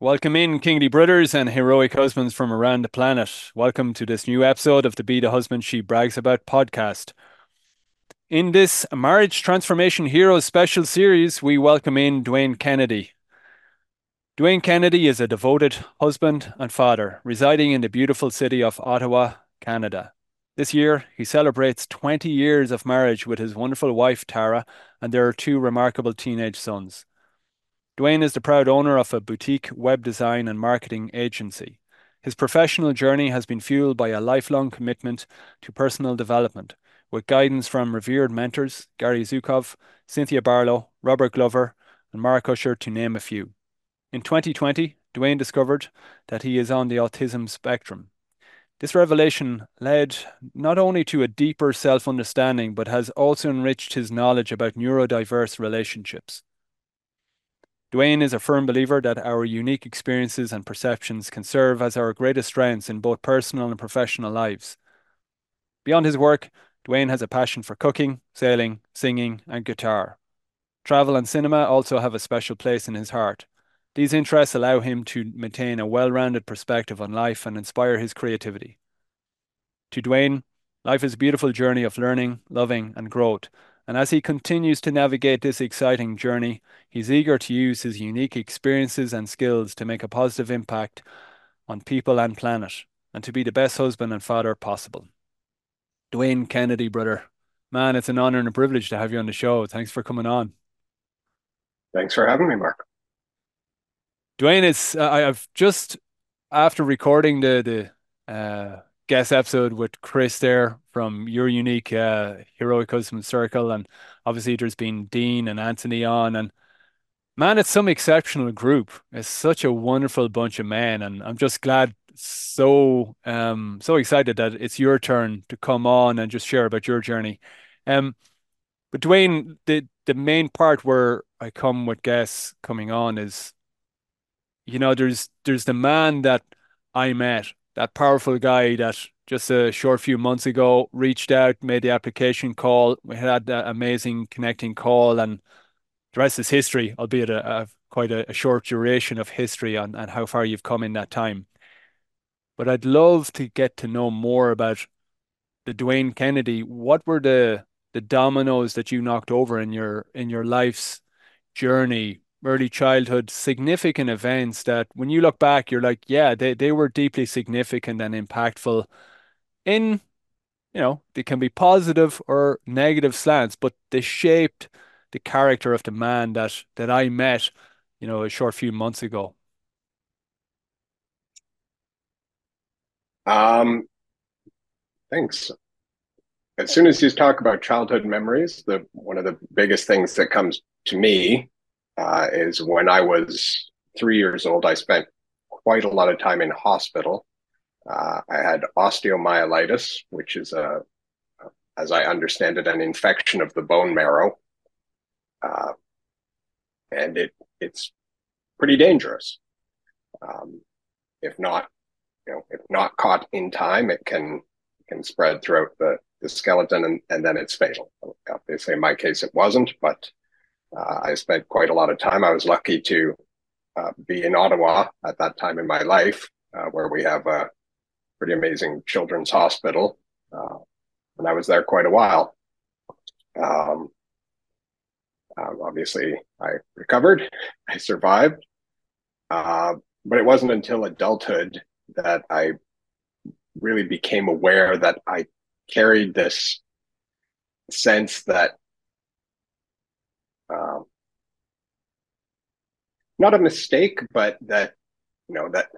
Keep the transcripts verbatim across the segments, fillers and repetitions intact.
Welcome in, Kingly brothers and heroic husbands from around the planet. Welcome to this new episode of the Be the Husband She Brags About podcast. In this Marriage Transformation Heroes special series, we welcome in Dwayne Kennedy. Dwayne Kennedy is a devoted husband and father residing in the beautiful city of Ottawa, Canada. This year, he celebrates twenty years of marriage with his wonderful wife, Tara, and their two remarkable teenage sons. Dwayne is the proud owner of a boutique web design and marketing agency. His professional journey has been fueled by a lifelong commitment to personal development, with guidance from revered mentors Gary Zukov, Cynthia Barlow, Robert Glover, and Mark Usher, to name a few. In twenty twenty, Dwayne discovered that he is on the autism spectrum. This revelation led not only to a deeper self understanding, but has also enriched his knowledge about neurodiverse relationships. Dwayne is a firm believer that our unique experiences and perceptions can serve as our greatest strengths in both personal and professional lives. Beyond his work, Dwayne has a passion for cooking, sailing, singing, and guitar. Travel and cinema also have a special place in his heart. These interests allow him to maintain a well rounded perspective on life and inspire his creativity. To Dwayne, life is a beautiful journey of learning, loving, and growth. And as he continues to navigate this exciting journey, he's eager to use his unique experiences and skills to make a positive impact on people and planet, and to be the best husband and father possible. Dwayne Kennedy, brother. Man, it's an honor and a privilege to have you on the show. Thanks for coming on. Thanks for having me, Mark. Dwayne, it's uh, I- I've just after recording the the uh, guest episode with Chris there from your unique uh, heroic husband circle, and obviously there's been Dean and Anthony on, and man, it's some exceptional group. It's such a wonderful bunch of men, and I'm just glad, so um, so excited that it's your turn to come on and just share about your journey. Um, but Dwayne, the the main part where I come with guests coming on is, you know, there's there's the man that I met, that powerful guy that just a short few months ago reached out, made the application call. We had that amazing connecting call, and the rest is history, albeit a, a quite a, a short duration of history on, on how far you've come in that time. But I'd love to get to know more about the Dwayne Kennedy. What were the the dominoes that you knocked over in your in your life's journey, early childhood, significant events that when you look back, you're like, yeah, they, they were deeply significant and impactful in, you know, they can be positive or negative slants, but they shaped the character of the man that that I met, you know, a short few months ago. Um, Thanks. As soon as you talk about childhood memories, the one of the biggest things that comes to me uh, is when I was three years old. I spent quite a lot of time in hospital. Uh, I had osteomyelitis, which is a, as I understand it, an infection of the bone marrow, uh, and it it's pretty dangerous. Um, if not you know, if not caught in time, it can can spread throughout the, the skeleton, and, and then it's fatal. Obviously, in my case, it wasn't, but uh, I spent quite a lot of time. I was lucky to uh, be in Ottawa at that time in my life, uh, where we have a pretty amazing children's hospital, uh, and I was there quite a while. Um, um, Obviously, I recovered, I survived, uh, but it wasn't until adulthood that I really became aware that I carried this sense that um, not a mistake, but that you know that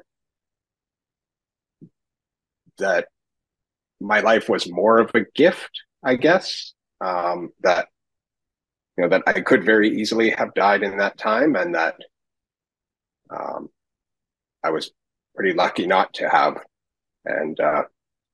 that my life was more of a gift, I guess. Um, that you know that I could very easily have died in that time, and that um, I was pretty lucky not to have. And uh,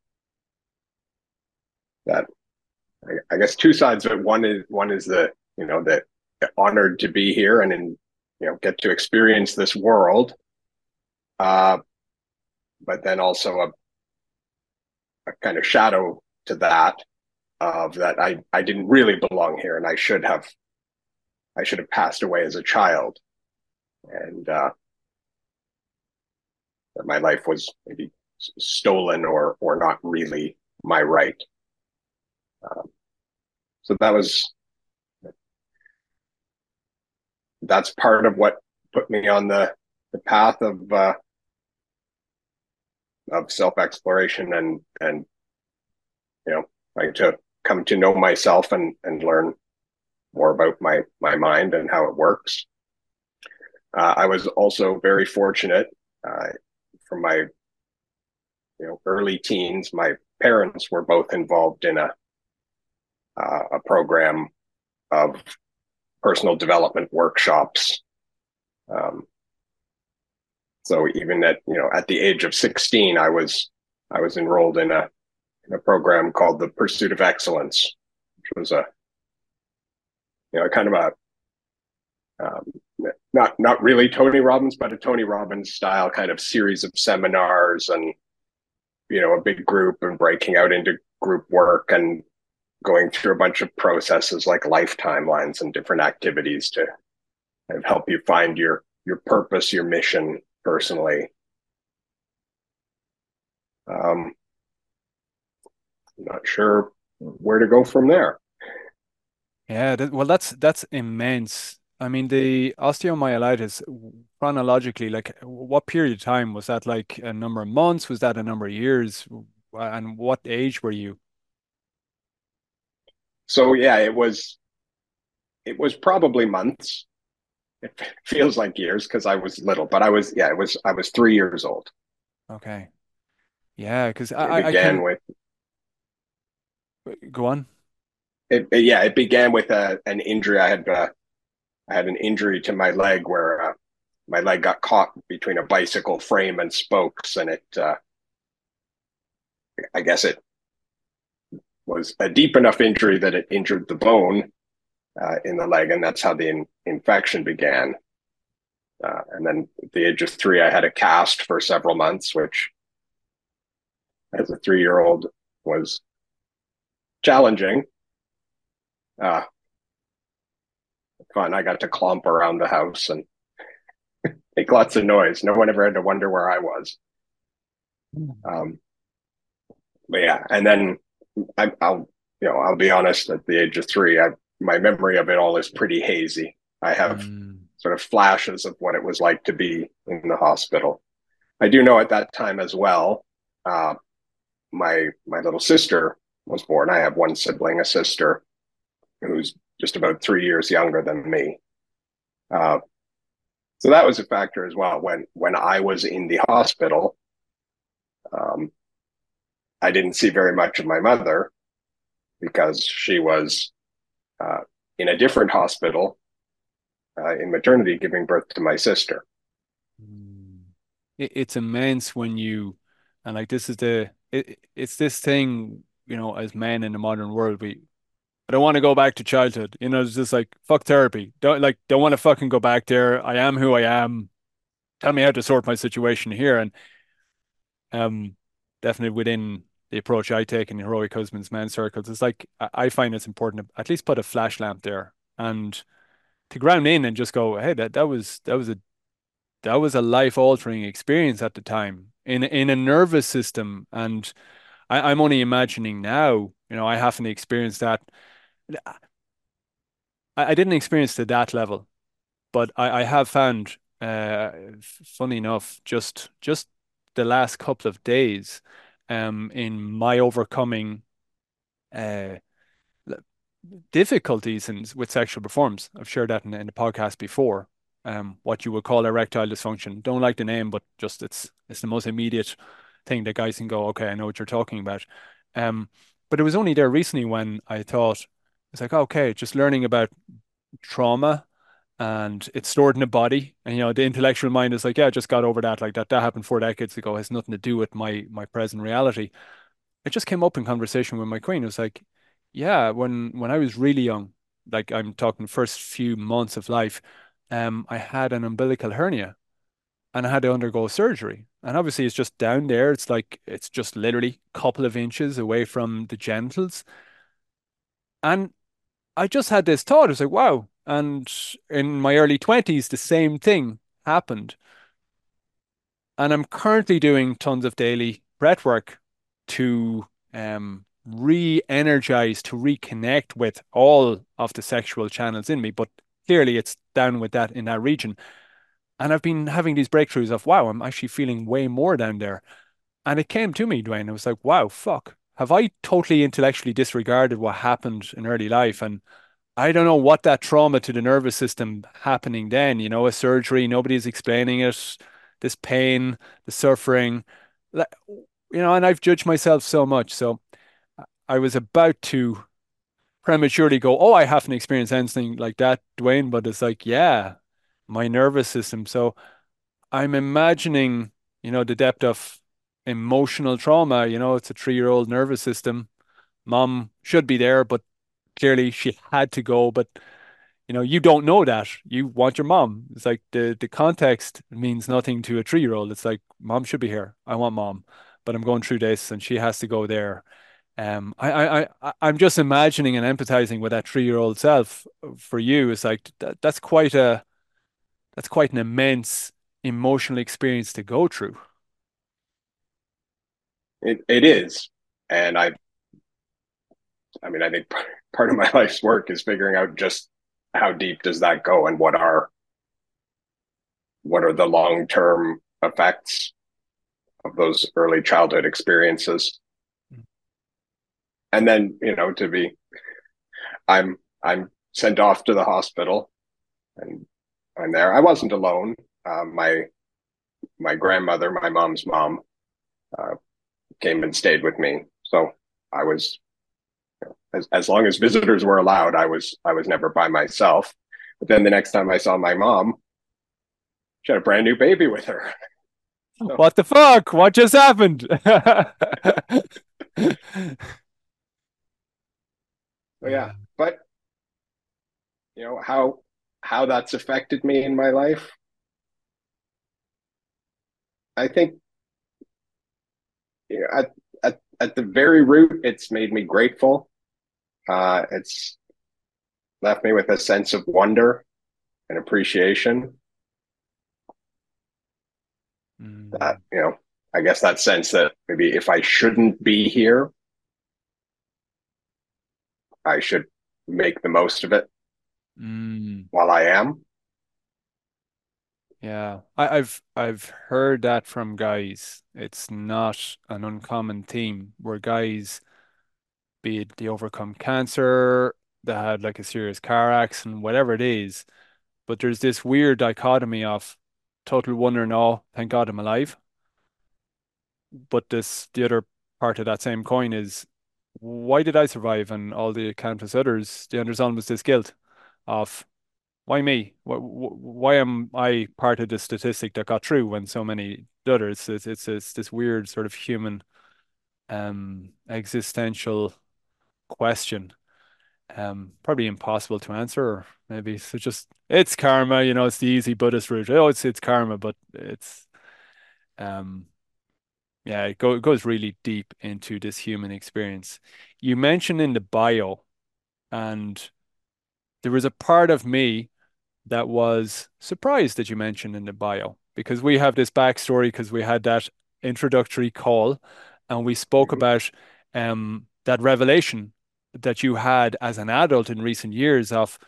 that I, I guess two sides of it. One is one is the you know that honored to be here and in you know get to experience this world, uh, but then also a, a kind of shadow to that of that I I didn't really belong here and I should have I should have passed away as a child. And uh, that my life was maybe stolen or or not really my right. Um, so that was that's part of what put me on the the path of uh, of self exploration and and you know trying to come to know myself and and learn more about my my mind and how it works. Uh, I was also very fortunate uh, from my you know early teens. My parents were both involved in a uh, a program of personal development workshops. Um, so even at you know at the age of sixteen, I was I was enrolled in a in a program called the Pursuit of Excellence, which was a you know kind of a um, not not really Tony Robbins, but a Tony Robbins style kind of series of seminars and you know a big group and breaking out into group work and going through a bunch of processes like life timelines and different activities to kind of help you find your your purpose, your mission personally. Um, I'm not sure where to go from there. Yeah, that, well, that's that's immense. I mean, the osteomyelitis chronologically, like, what period of time was that? Like a number of months? Was that a number of years? And what age were you? So yeah, it was it was probably months. It feels like years because I was little, but I was yeah, it was I was three years old. Okay. Yeah, because It I, I began can with go on. it, it yeah, it began with a, an injury. I had uh, I had an injury to my leg where uh, my leg got caught between a bicycle frame and spokes, and it uh, I guess it was a deep enough injury that it injured the bone uh, in the leg, and that's how the in- infection began. Uh, and then at the age of three, I had a cast for several months, which, as a three-year-old, was challenging. Uh, fun. I got to clomp around the house and make lots of noise. No one ever had to wonder where I was. Um, but yeah, and then I, I'll, you know, I'll be honest. At the age of three, I, my memory of it all is pretty hazy. I have Mm, sort of flashes of what it was like to be in the hospital. I do know at that time as well. Uh, my my little sister was born. I have one sibling, a sister, who's just about three years younger than me. Uh, so that was a factor as well. When when I was in the hospital, um, I didn't see very much of my mother because she was uh, in a different hospital uh, in maternity, giving birth to my sister. mm. It, it's immense when you, and like this is the, it, it's this thing, you know, as men in the modern world, we, I don't want to go back to childhood. You know, it's just like, fuck therapy. Don't like, don't want to fucking go back there. I am who I am. Tell me how to sort my situation here. And um, definitely within the approach I take in heroic husbands, men circles, it's like I, I find it's important to at least put a flash lamp there and to ground in and just go, hey, that that was that was a that was a life altering experience at the time in in a nervous system. And I, I'm only imagining now, you know, I haven't experienced that. I, I didn't experience to that level, but I, I have found, uh, funny enough, just just the last couple of days, um, in my overcoming uh difficulties in, with sexual performance. I've shared that in, in the podcast before. Um, what you would call erectile dysfunction. Don't like the name, but just it's it's the most immediate thing that guys can go, okay, I know what you're talking about. Um, but it was only there recently when I thought it's like, okay, just learning about trauma and it's stored in the body. And you know, the intellectual mind is like, yeah, I just got over that. Like that, that happened four decades ago. It has nothing to do with my my present reality. It just came up in conversation with my queen. It was like, yeah, when when I was really young, like I'm talking first few months of life, um, I had an umbilical hernia and I had to undergo surgery. And obviously it's just down there. It's like it's just literally a couple of inches away from the genitals. And I just had this thought. I was like, wow. And in my early twenties, the same thing happened. And I'm currently doing tons of daily breath work to um, re-energize, to reconnect with all of the sexual channels in me. But clearly it's down with that in that region. And I've been having these breakthroughs of, wow, I'm actually feeling way more down there. And it came to me, Dwayne. I was like, wow, fuck. Have I totally intellectually disregarded what happened in early life? And I don't know what that trauma to the nervous system happening then, you know, a surgery, nobody's explaining it, this pain, the suffering, like, you know, and I've judged myself so much. So I was about to prematurely go, oh, I haven't experienced anything like that, Dwayne, but it's like, yeah, my nervous system. So I'm imagining, you know, the depth of emotional trauma. You know, it's a three-year-old nervous system. Mom should be there, but clearly she had to go. But you know, you don't know that. You want your mom. It's like the the context means nothing to a three-year-old. It's like mom should be here. I want mom, but I'm going through this, and she has to go there. Um, I, I, I, I'm just imagining and empathizing with that three-year-old self for you. It's like that, that's quite a that's quite an immense emotional experience to go through. It it is, and I I mean I think part of my life's work is figuring out just how deep does that go and what are what are the long term effects of those early childhood experiences. And then, you know, to be I'm I'm sent off to the hospital, and I'm there. I wasn't alone. Uh, my my grandmother, my mom's mom, uh, came and stayed with me. So I was, you know, as as long as visitors were allowed, I was I was never by myself. But then the next time I saw my mom, she had a brand new baby with her. So, What the fuck? What just happened? so yeah, but you know how how that's affected me in my life. I think, you know, at at at the very root, it's made me grateful. Uh, it's left me with a sense of wonder and appreciation. That, Mm, you know, I guess that sense that maybe if I shouldn't be here, I should make the most of it mm. while I am. Yeah, I, I've I've heard that from guys. It's not an uncommon theme where guys, be it they overcome cancer, they had like a serious car accident, whatever it is, but there's this weird dichotomy of total wonder and awe, thank God I'm alive. But this the other part of that same coin is why did I survive and all the countless others? Then there's almost this guilt of why me? Why, why am I part of the statistic that got through when so many others? It's, it's, it's this weird sort of human um, existential question. Um, probably impossible to answer, or maybe so just it's karma, you know, it's the easy Buddhist route. Oh, it's it's karma, but it's um yeah, it, go, it goes really deep into this human experience. You mentioned in the bio, and there was a part of me that was surprised that you mentioned in the bio because we have this backstory because we had that introductory call and we spoke Mhm. about um, that revelation that you had as an adult in recent years of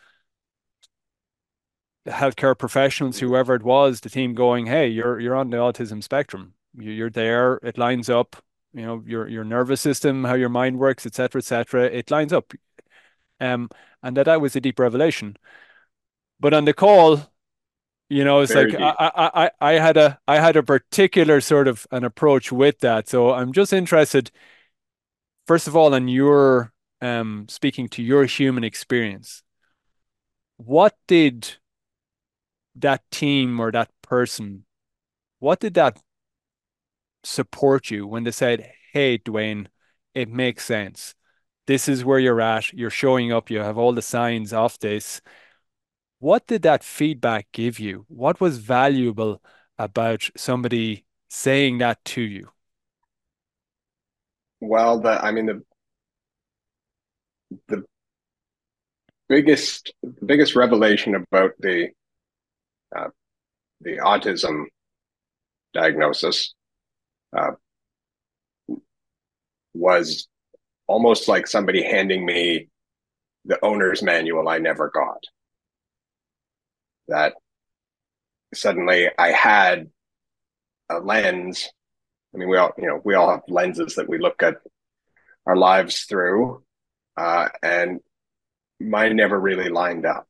the healthcare professionals, whoever it was, the team going, "Hey, you're you're on the autism spectrum. You- You're there. It lines up. You know, your your nervous system, how your mind works, et cetera, et cetera. It lines up." Um, and that that was a deep revelation. But on the call, you know, it's Very like deep. I, I, I, I had a I had a particular sort of an approach with that. So I'm just interested, first of all, in your um speaking to your human experience. What did that team or that person, what did that support you when they said, "Hey, Dwayne, it makes sense. This is where you're at. You're showing up. You have all the signs of this." What did that feedback give you? What was valuable about somebody saying that to you? Well, the I mean the the biggest the biggest revelation about the uh, the autism diagnosis uh, was almost like somebody handing me the owner's manual I never got. That suddenly I had a lens. I mean, we all, you know, we all have lenses that we look at our lives through, uh, and mine never really lined up.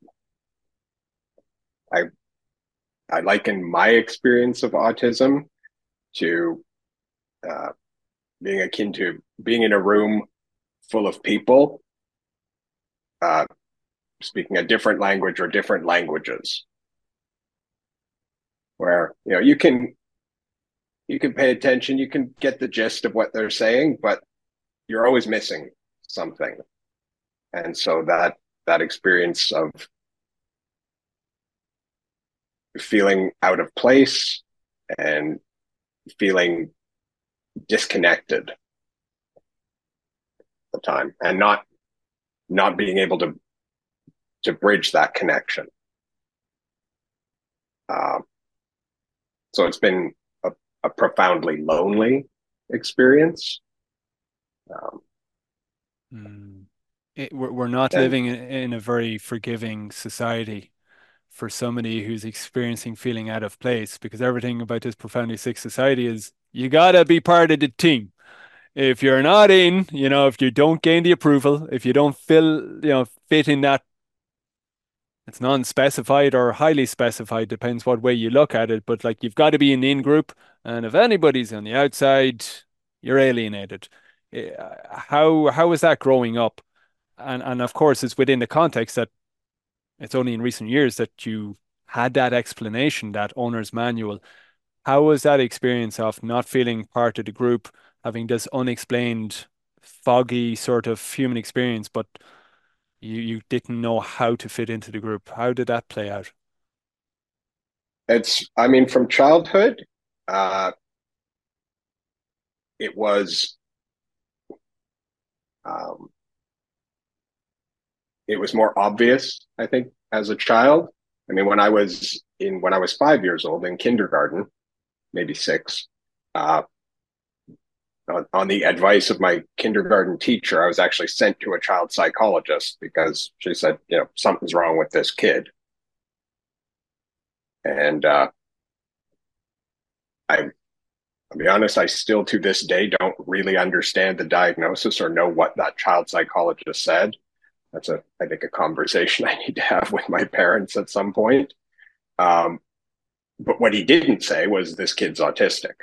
I I liken my experience of autism to uh, being akin to being in a room full of people uh, speaking a different language or different languages, where you know you can you can pay attention, you can get the gist of what they're saying, but you're always missing something. And so that that experience of feeling out of place and feeling disconnected at the time, and not not being able to to bridge that connection. Um, so it's been a, a profoundly lonely experience. Um, Mm. It, we're, we're not and living in, in a very forgiving society for somebody who's experiencing feeling out of place, because everything about this profoundly sick society is you gotta be part of the team. If you're not in, you know, if you don't gain the approval, if you don't fill, you know, fit in that, it's non-specified or highly specified, depends what way you look at it. But like you've got to be in the in group, and if anybody's on the outside, you're alienated. Eh, How how is that growing up? And and of course, it's within the context that it's only in recent years that you had that explanation, that owner's manual. How was that experience of not feeling part of the group, having this unexplained, foggy sort of human experience, but you, you didn't know how to fit into the group? How did that play out? it's, I mean, from childhood, uh, it was, um, it was more obvious, I think, as a child. I mean, when I was in, when I was five years old in kindergarten, maybe six, uh, on, on the advice of my kindergarten teacher, I was actually sent to a child psychologist because she said, you know, something's wrong with this kid. And uh, I, I'll be honest, I still to this day don't really understand the diagnosis or know what that child psychologist said. That's a, I think, a conversation I need to have with my parents at some point. Um, but what he didn't say was this kid's autistic.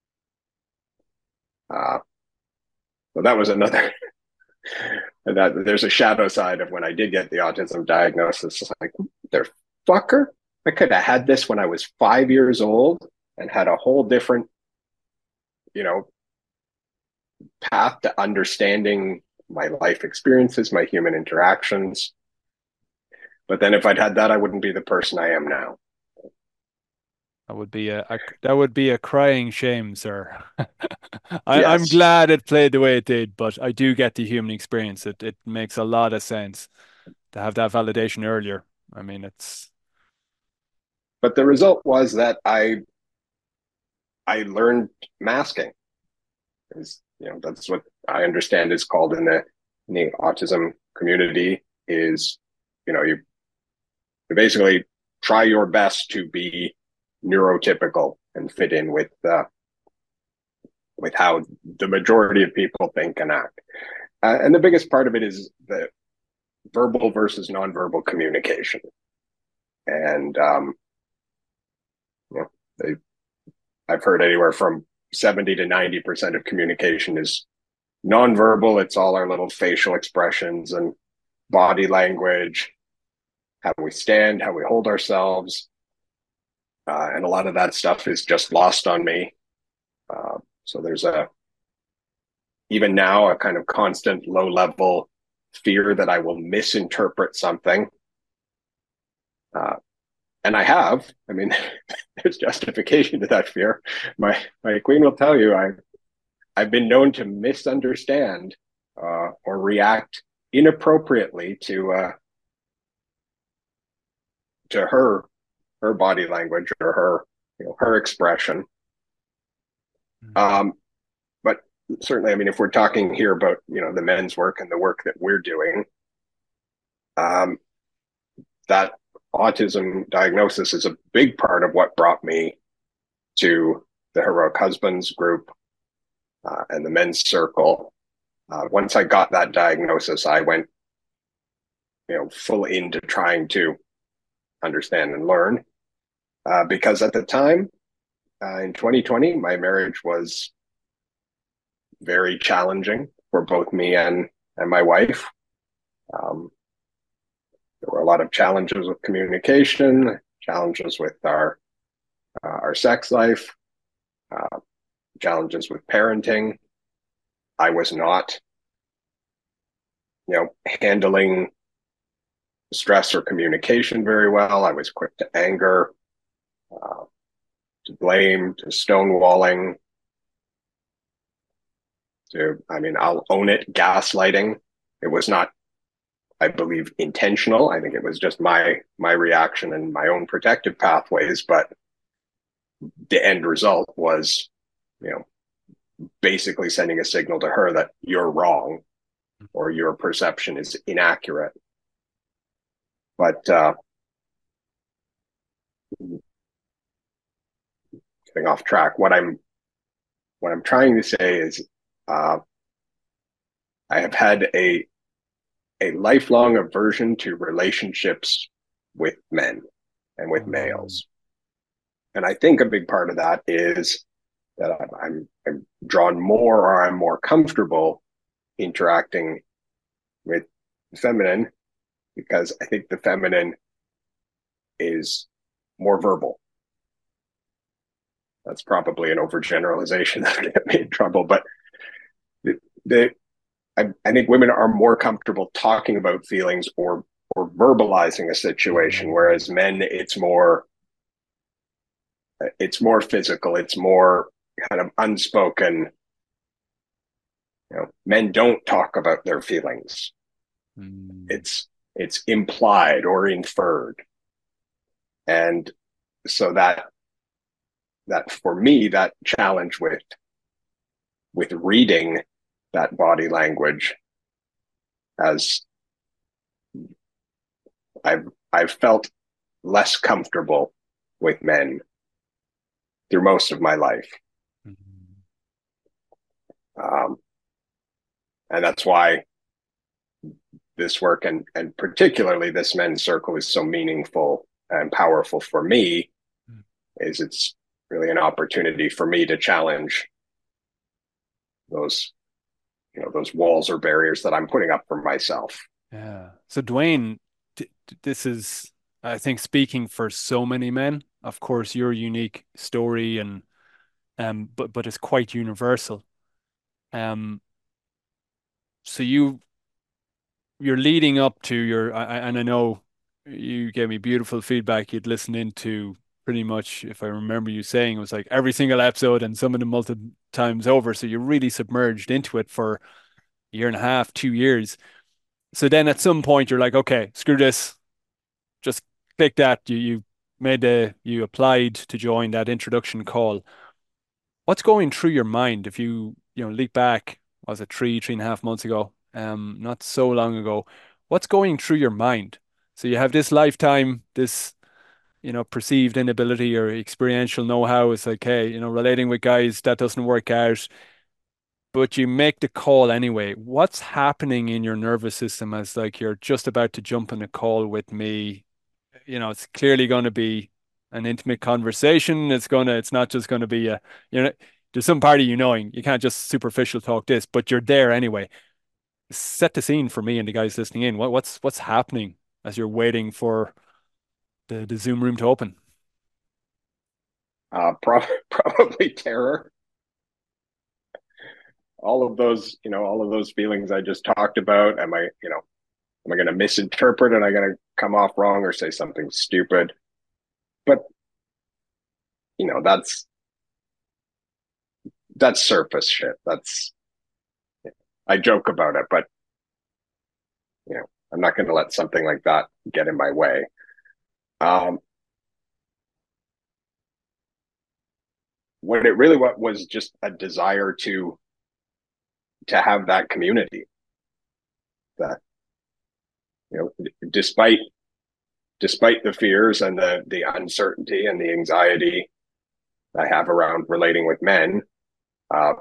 Uh, so that was another. That there's a shadow side of when I did get the autism diagnosis. It's like, there, fucker, I could have had this when I was five years old and had a whole different, you know, path to understanding my life experiences, my human interactions. But then if I'd had that, I wouldn't be the person I am now. That would be a, a that would be a crying shame, sir. I, I'm Yes, glad it played the way it did, but I do get the human experience. It it makes a lot of sense to have that validation earlier. I mean, it's but the result was that I I learned masking. Is, you know, that's what I understand is called in the in the autism community. Is, you know, you, you basically try your best to be neurotypical and fit in with uh, with how the majority of people think and act. Uh, and the biggest part of it is the verbal versus nonverbal communication. And um, you know, they, I've heard anywhere from seventy to ninety percent of communication is nonverbal. It's all our little facial expressions and body language, how we stand, how we hold ourselves. Uh, and a lot of that stuff is just lost on me. Uh, so there's a, even now, a kind of constant low level fear that I will misinterpret something. Uh, and I have, I mean, there's justification to that fear. My, my queen will tell you, I, I've been known to misunderstand uh, or react inappropriately to, uh, to her, her body language or her, you know, her expression. Um, but certainly, I mean, if we're talking here about, you know, the men's work and the work that we're doing, um, that autism diagnosis is a big part of what brought me to the Heroic Husbands group uh, and the men's circle. Uh, once I got that diagnosis, I went, you know, full into trying to understand and learn. Uh, because at the time, uh, in twenty twenty, my marriage was very challenging for both me and and my wife. Um, there were a lot of challenges with communication, challenges with our uh, our sex life, uh, challenges with parenting. I was not, you know, handling stress or communication very well. I was quick to anger, uh, to blame, to stonewalling, to, I mean, I'll own it, gaslighting. It was not, I believe, intentional. I think it was just my my reaction and my own protective pathways. But the end result was, you know, basically sending a signal to her that you're wrong or your perception is inaccurate. But uh, getting off track, what I'm what I'm trying to say is, uh, I have had a a lifelong aversion to relationships with men and with Um, males, and I think a big part of that is that I'm, I'm, I'm drawn more or I'm more comfortable interacting with feminine because I think the feminine is more verbal. That's probably an overgeneralization that get me in trouble, but the, the I, I think women are more comfortable talking about feelings or or verbalizing a situation, mm, whereas men, it's more it's more physical, it's more kind of unspoken. You know, men don't talk about their feelings. mm, It's it's implied or inferred, and so that that for me, that challenge with with reading that body language, as I've I've felt less comfortable with men through most of my life. mm. Um, and that's why this work and, and particularly this men's circle is so meaningful and powerful for me, is it's really an opportunity for me to challenge those, you know, those walls or barriers that I'm putting up for myself. Yeah. So Dwayne, t- t- this is, I think, speaking for so many men. Of course, your unique story and um, but but it's quite universal. Um, so you you're leading up to your, I, I- and I know you gave me beautiful feedback. You'd listened into pretty much, if I remember you saying, it was like every single episode and some of them multiple times over. So you're really submerged into it for a year and a half, two years. So then at some point you're like, okay, screw this. Just click that. You you made a you applied to join that introduction call. What's going through your mind if you, you know, leap back, was it three, three and a half months ago? Um, not so long ago. What's going through your mind? So you have this lifetime, this, you know, perceived inability or experiential know-how. It's like, hey, you know, relating with guys, that doesn't work out, but you make the call anyway. What's happening in your nervous system as like you're just about to jump on a call with me? You know, it's clearly going to be an intimate conversation. It's going to, it's not just going to be a, you know, there's some part of you knowing you can't just superficial talk this, but you're there anyway. Set the scene for me and the guys listening in. What, what's, what's happening as you're waiting for the, the Zoom room to open? Uh, pro- probably terror. All of those, you know, all of those feelings I just talked about. Am I, you know, am I going to misinterpret? Am I going to come off wrong or say something stupid? But you know, that's that's surface shit. That's I joke about it, but you know, I'm not going to let something like that get in my way. Um, what it really what was just a desire to to have that community that, you know, despite despite the fears and the the uncertainty and the anxiety I have around relating with men, uh,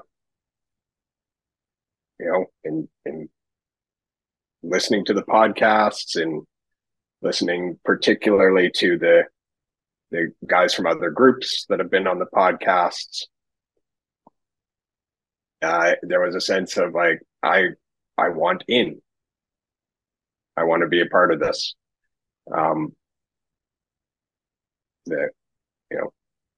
you know, in in listening to the podcasts and listening particularly to the the guys from other groups that have been on the podcasts, uh, there was a sense of like, I I want in. I want to be a part of this. Um, the you know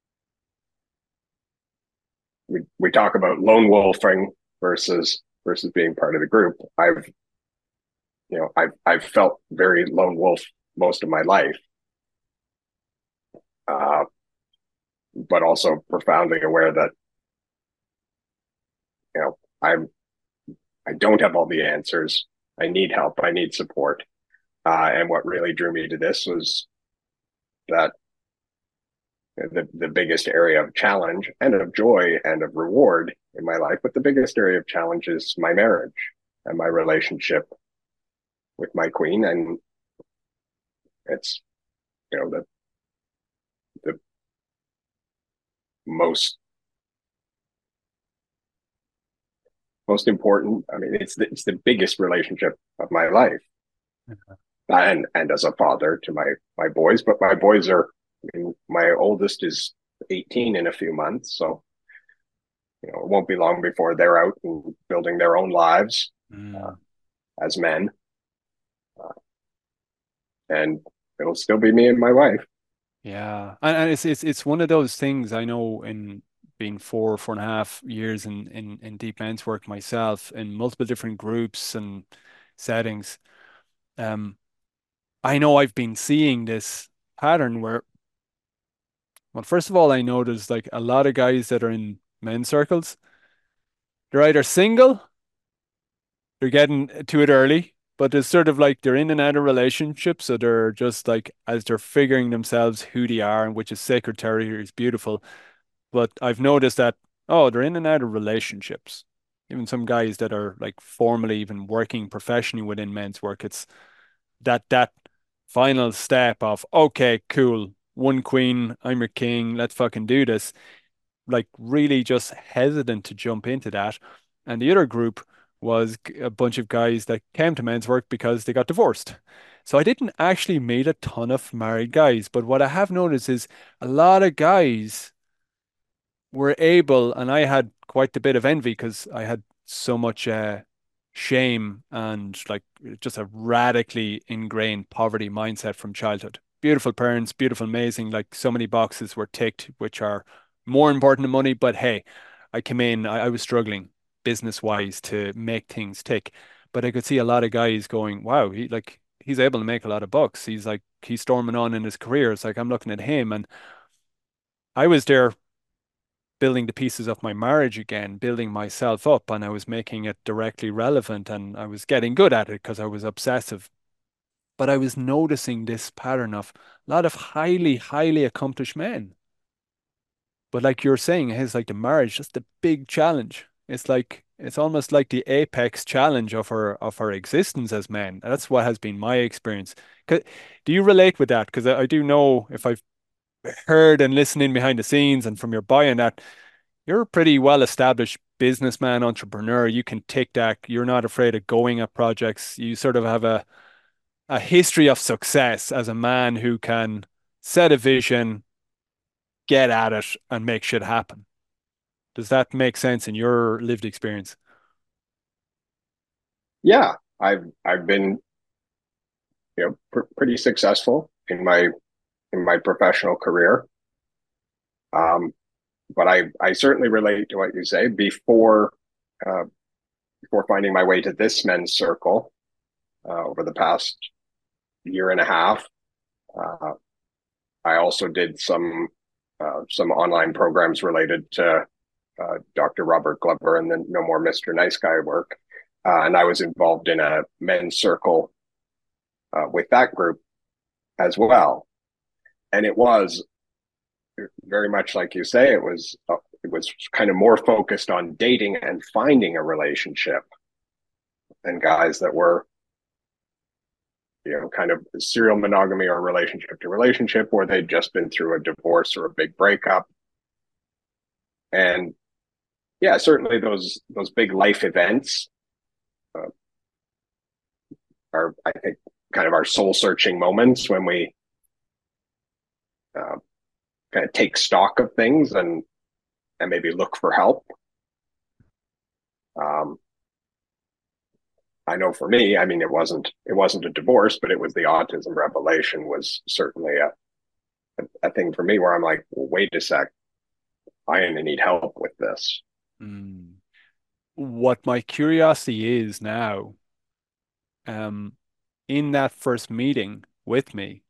we we talk about lone wolfing versus versus being part of the group. I've you know I've I've felt very lone wolf most of my life, uh, but also profoundly aware that, you know I'm I don't have all the answers. I need help. I need support. Uh, and what really drew me to this was that the the biggest area of challenge and of joy and of reward in my life, but the biggest area of challenge is my marriage and my relationship with my queen, and it's, you know the the most most important. I mean, it's the, it's the biggest relationship of my life, and and as a father to my my boys. But my boys are, I mean, my oldest is eighteen in a few months, so, you know it won't be long before they're out and building their own lives, uh, Mm. as men, uh, and it'll still be me and my wife. Yeah, and, and it's it's it's one of those things I know in being four four and a half years in in in deep men's work myself in multiple different groups and settings. Um, I know I've been seeing this pattern where, well, first of all, I know there's like a lot of guys that are in men's circles. They're either single, they're getting to it early, but it's sort of like they're in and out of relationships, so they're just like as they're figuring themselves who they are, and which is sacred territory is beautiful. But I've noticed that, oh, they're in and out of relationships. Even some guys that are like formally even working professionally within men's work, it's that that final step of, okay, cool, one queen, I'm your king, let's fucking do this. Like really just hesitant to jump into that. And the other group was a bunch of guys that came to men's work because they got divorced. So I didn't actually meet a ton of married guys, but what I have noticed is a lot of guys were able, and I had quite a bit of envy because I had so much uh, shame and like just a radically ingrained poverty mindset from childhood. Beautiful parents, beautiful, amazing, like so many boxes were ticked, which are more important than money. But hey, I came in, I, I was struggling business wise to make things tick. But I could see a lot of guys going, wow, he like he's able to make a lot of bucks. He's like he's storming on in his career. It's like I'm looking at him and I was there building the pieces of my marriage again, building myself up, and I was making it directly relevant and I was getting good at it because I was obsessive. But I was noticing this pattern of a lot of highly, highly accomplished men. But like you're saying, it's like the marriage, just a big challenge. It's like it's almost like the apex challenge of our of our existence as men. That's what has been my experience. 'Cause- Do you relate with that? Because I, I do know if I've heard and listening behind the scenes and from your bio and that you're a pretty well established businessman, entrepreneur. You can take that. You're not afraid of going at projects. You sort of have a, a history of success as a man who can set a vision, get at it, and make shit happen. Does that make sense in your lived experience? Yeah, I've I've been, you know pr- pretty successful in my in my professional career. Um, but I I certainly relate to what you say. Before uh, before finding my way to this men's circle, uh, over the past year and a half, uh, I also did some uh, some online programs related to uh, Doctor Robert Glover and the No More Mister Nice Guy work, uh, and I was involved in a men's circle uh, with that group as well. And it was very much like you say. It was. Uh, was kind of more focused on dating and finding a relationship than guys that were, you know, kind of serial monogamy or relationship to relationship, or they'd just been through a divorce or a big breakup. And yeah, certainly those those big life events uh, are, I think, kind of our soul searching moments when we uh, kind of take stock of things and and maybe look for help. Um, I know for me, I mean, it wasn't it wasn't a divorce, but it was the autism revelation was certainly a a, a thing for me where I'm like, well, wait a sec, I am gonna need help with this. Mm. What my curiosity is now, um, in that first meeting with me,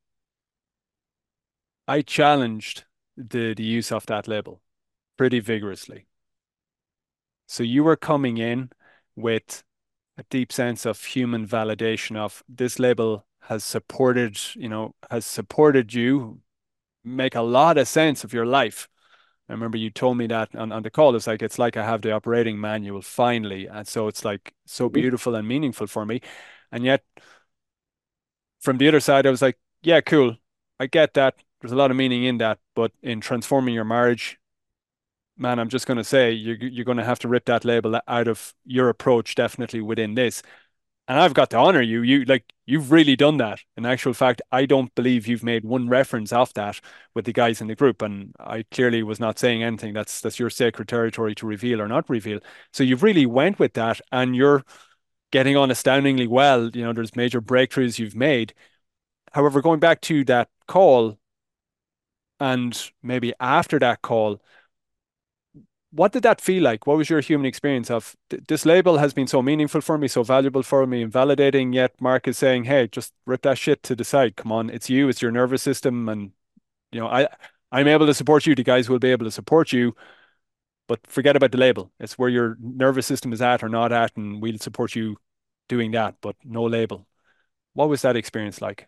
I challenged the, the use of that label pretty vigorously. So you were coming in with a deep sense of human validation of this label has supported, you know, has supported you make a lot of sense of your life. I remember you told me that on, on the call. It's like it's like I have the operating manual finally. And so it's like so Mm-hmm. beautiful and meaningful for me. And yet from the other side, I was like, yeah, cool. I get that. There's a lot of meaning in that, but in transforming your marriage, man, I'm just going to say you're you're going to have to rip that label out of your approach, definitely within this. And I've got to honor you. You like you've really done that. In actual fact, I don't believe you've made one reference off that with the guys in the group. And I clearly was not saying anything. That's that's your sacred territory to reveal or not reveal. So you've really went with that and you're getting on astoundingly well. You know, there's major breakthroughs you've made. However, going back to that call and maybe after that call, what did that feel like? What was your human experience of this label has been so meaningful for me, so valuable for me, and validating? Yet Mark is saying, "Hey, just rip that shit to the side. Come on, it's you, it's your nervous system, and you know, I, I'm able to support you. The guys will be able to support you, but forget about the label. It's where your nervous system is at or not at, and we'll support you doing that, but no label." What was that experience like?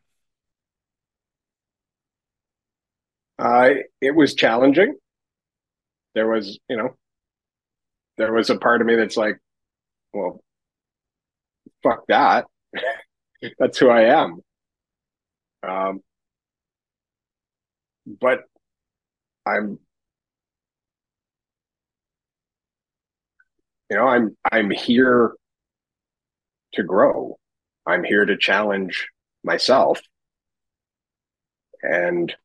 Uh, it was challenging. There was, you know, there was a part of me that's like, well, fuck that. That's who I am. Um, but I'm, you know, I'm I'm here to grow. I'm here to challenge myself. And,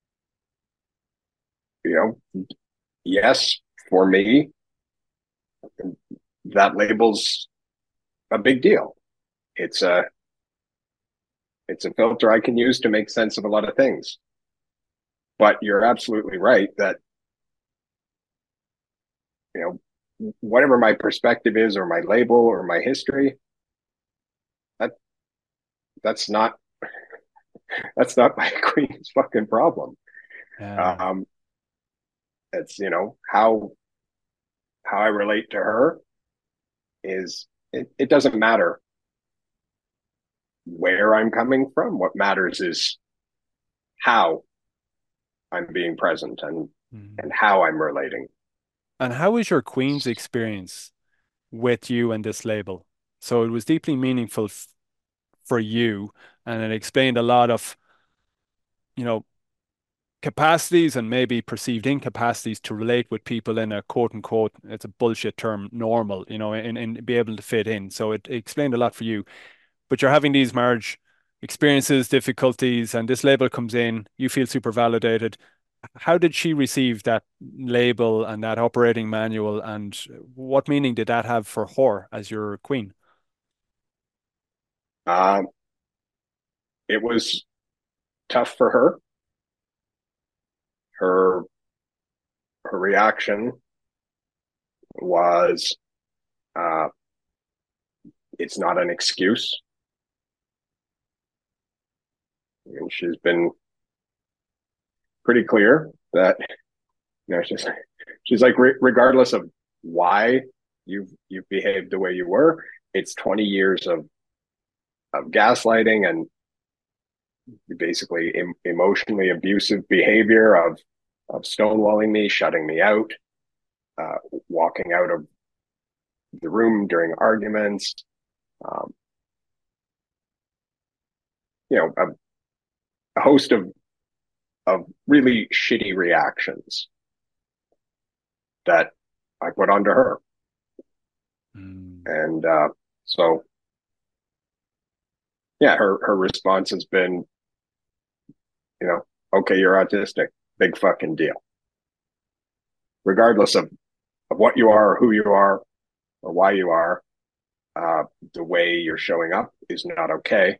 you know, yes, for me, that label's a big deal. It's a it's a filter I can use to make sense of a lot of things. But you're absolutely right that, you know, whatever my perspective is or my label or my history, that that's not that's not my queen's fucking problem. Yeah. Um, it's, you know, how how I relate to her is it, it doesn't matter where I'm coming from. What matters is how I'm being present and Mhm. and how I'm relating. And how was your Queen's experience with you and this label? So it was deeply meaningful f for you, and it explained a lot of, you know, capacities and maybe perceived incapacities to relate with people in a quote unquote, it's a bullshit term, normal, you know, and, and be able to fit in. So it, it explained a lot for you. But you're having these marriage experiences, difficulties, and this label comes in, you feel super validated. How did she receive that label and that operating manual, and what meaning did that have for her as your queen? Um, it was tough for her. Her her reaction was, uh, it's not an excuse. And she's been pretty clear that, you know, she's she's like, re- regardless of why you've you've behaved the way you were, it's twenty years of of gaslighting and basically em- emotionally abusive behavior of of stonewalling me, shutting me out. uh, walking out of the room during arguments, um, you know, a, a host of of really shitty reactions that I put onto her. Mm. And uh, so, yeah, her, her response has been, you know, okay, you're autistic, big fucking deal. Regardless of, of what you are, or who you are, or why you are, uh, the way you're showing up is not okay.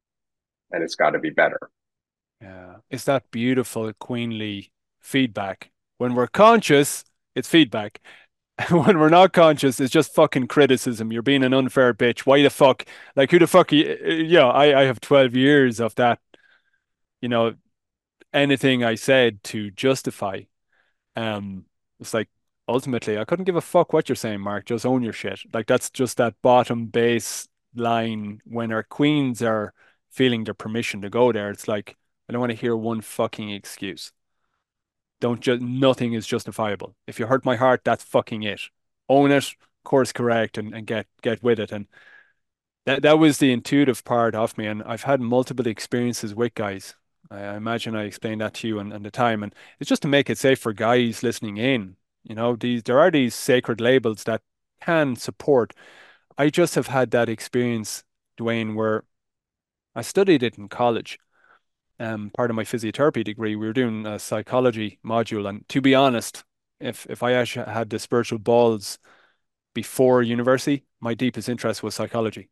And it's got to be better. Yeah. It's that beautiful, queenly feedback. When we're conscious, it's feedback. When we're not conscious, it's just fucking criticism. You're being an unfair bitch. Why the fuck? Like, who the fuck? You, yeah, I, I have twelve years of that, you know, anything I said to justify. Um, it's like, ultimately, I couldn't give a fuck what you're saying, Mark. Just own your shit. Like, that's just that bottom base line when our queens are feeling their permission to go there. It's like, I don't want to hear one fucking excuse. Don't just, nothing is justifiable. If you hurt my heart, that's fucking it. Own it, course correct, and, and get get with it. And that that was the intuitive part of me. And I've had multiple experiences with guys. I, I imagine I explained that to you and, and the time. And it's just to make it safe for guys listening in. You know, these there are these sacred labels that can support. I just have had that experience, Dwayne, where I studied it in college, um, part of my physiotherapy degree, we were doing a psychology module. And to be honest, if if I actually had the spiritual balls before university, my deepest interest was psychology.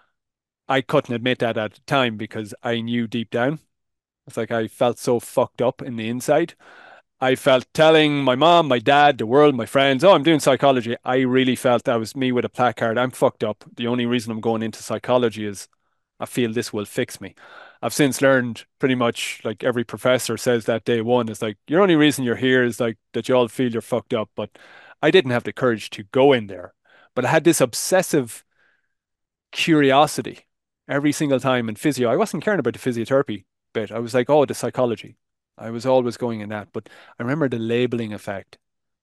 I couldn't admit that at the time because I knew deep down. It's like I felt so fucked up in the inside. I felt telling my mom, my dad, the world, my friends, oh, I'm doing psychology. I really felt that was me with a placard. I'm fucked up. The only reason I'm going into psychology is I feel this will fix me. I've since learned pretty much like every professor says that day one is like, your only reason you're here is like that you all feel you're fucked up. But I didn't have the courage to go in there. But I had this obsessive curiosity every single time in physio. I wasn't caring about the physiotherapy bit. I was like, oh, the psychology. I was always going in that. But I remember the labeling effect.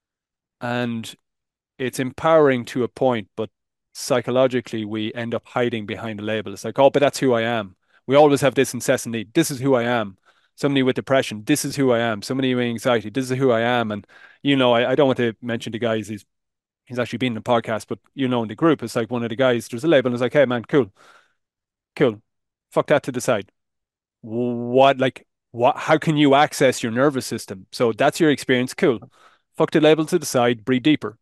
And it's empowering to a point, but psychologically we end up hiding behind a label. It's like, oh, but that's who I am. We always have this incessant need. This is who I am. Somebody with depression, this is who I am. Somebody with anxiety, this is who I am. And you know, I, I don't want to mention the guys. He's he's actually been in the podcast, but you know, in the group, it's like one of the guys. There's a label, and it's like, hey, man, cool, cool. Fuck that to the side. What, like, what? How can you access your nervous system? So that's your experience. Cool. Fuck the label to the side. Breathe deeper.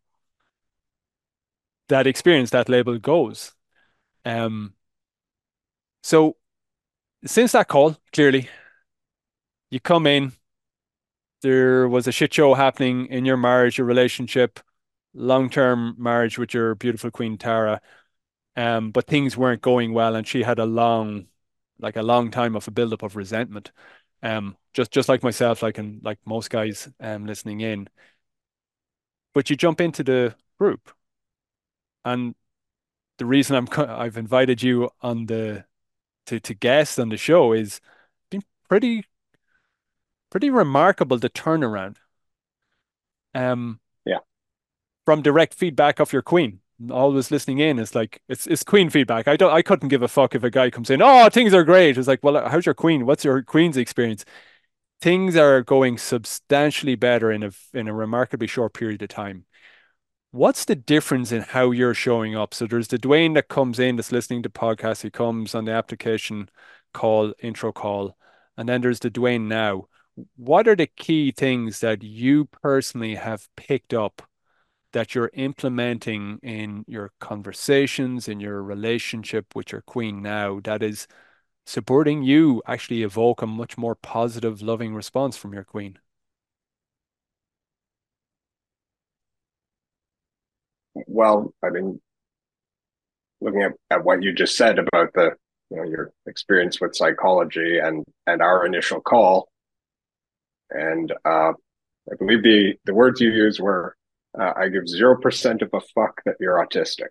That experience, that label goes. Um, so since that call, clearly, you come in, there was a shit show happening in your marriage, your relationship, long-term marriage with your beautiful queen Tara. Um, but things weren't going well, and she had a long, like a long time of a buildup of resentment. Um, just just like myself, like and like most guys um listening in. But you jump into the group, and the reason I'm co- I've invited you on the to to guest on the show is been pretty pretty remarkable the turnaround. Um, Yeah. from direct feedback of your queen. Always listening in. It's like it's it's queen feedback. I don't I couldn't give a fuck if a guy comes in, oh, things are great. It's like, well, how's your queen? What's your queen's experience? Things are going substantially better in a in a remarkably short period of time. What's the difference in how you're showing up? So there's the Dwayne that comes in that's listening to podcasts. He comes on the application call, intro call, and then there's the Dwayne now. What are the key things that you personally have picked up that you're implementing in your conversations, in your relationship with your queen now that is supporting you actually evoke a much more positive, loving response from your queen? Well, I mean, looking at, at what you just said about the, you know, your experience with psychology and and our initial call, and uh, I believe the the words you used were, uh, "I give zero percent of a fuck that you're autistic,"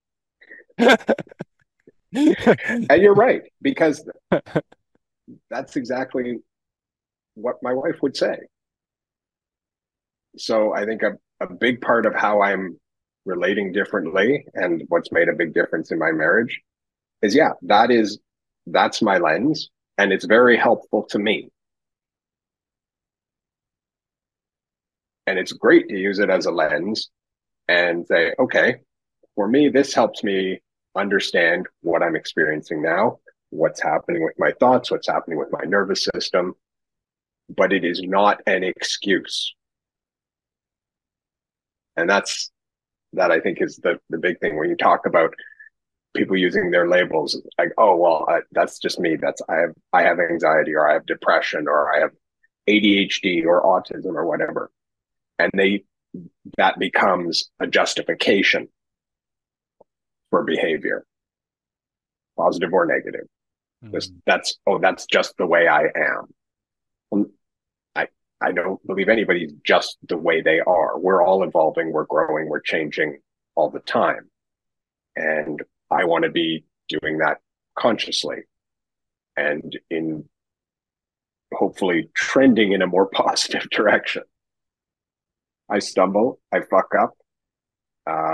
and you're right because that's exactly what my wife would say. So I think a, a big part of how I'm relating differently and what's made a big difference in my marriage is, yeah, that is, that's my lens. And it's very helpful to me. And it's great to use it as a lens and say, okay, for me, this helps me understand what I'm experiencing now, what's happening with my thoughts, what's happening with my nervous system. But it is not an excuse. And that's, that I think is the, the big thing when you talk about people using their labels, like, oh, well, I, that's just me. That's, I have, I have anxiety, or I have depression, or I have A D H D or autism or whatever. And they, that becomes a justification for behavior, positive or negative. Mm. That's, that's, oh, that's just the way I am. Well, I, I don't believe anybody's just the way they are. We're all evolving, we're growing, we're changing all the time. And I want to be doing that consciously and in hopefully trending in a more positive direction. I stumble, I fuck up. Uh,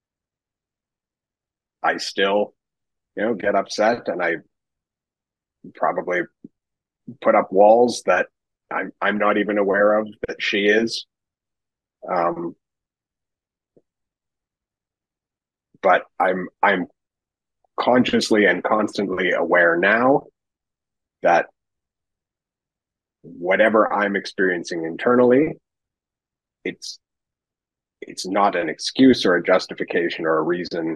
I still, you know, get upset, and I probably put up walls that I'm I'm not even aware of that she is. Um, but I'm I'm consciously and constantly aware now that whatever I'm experiencing internally, it's it's not an excuse or a justification or a reason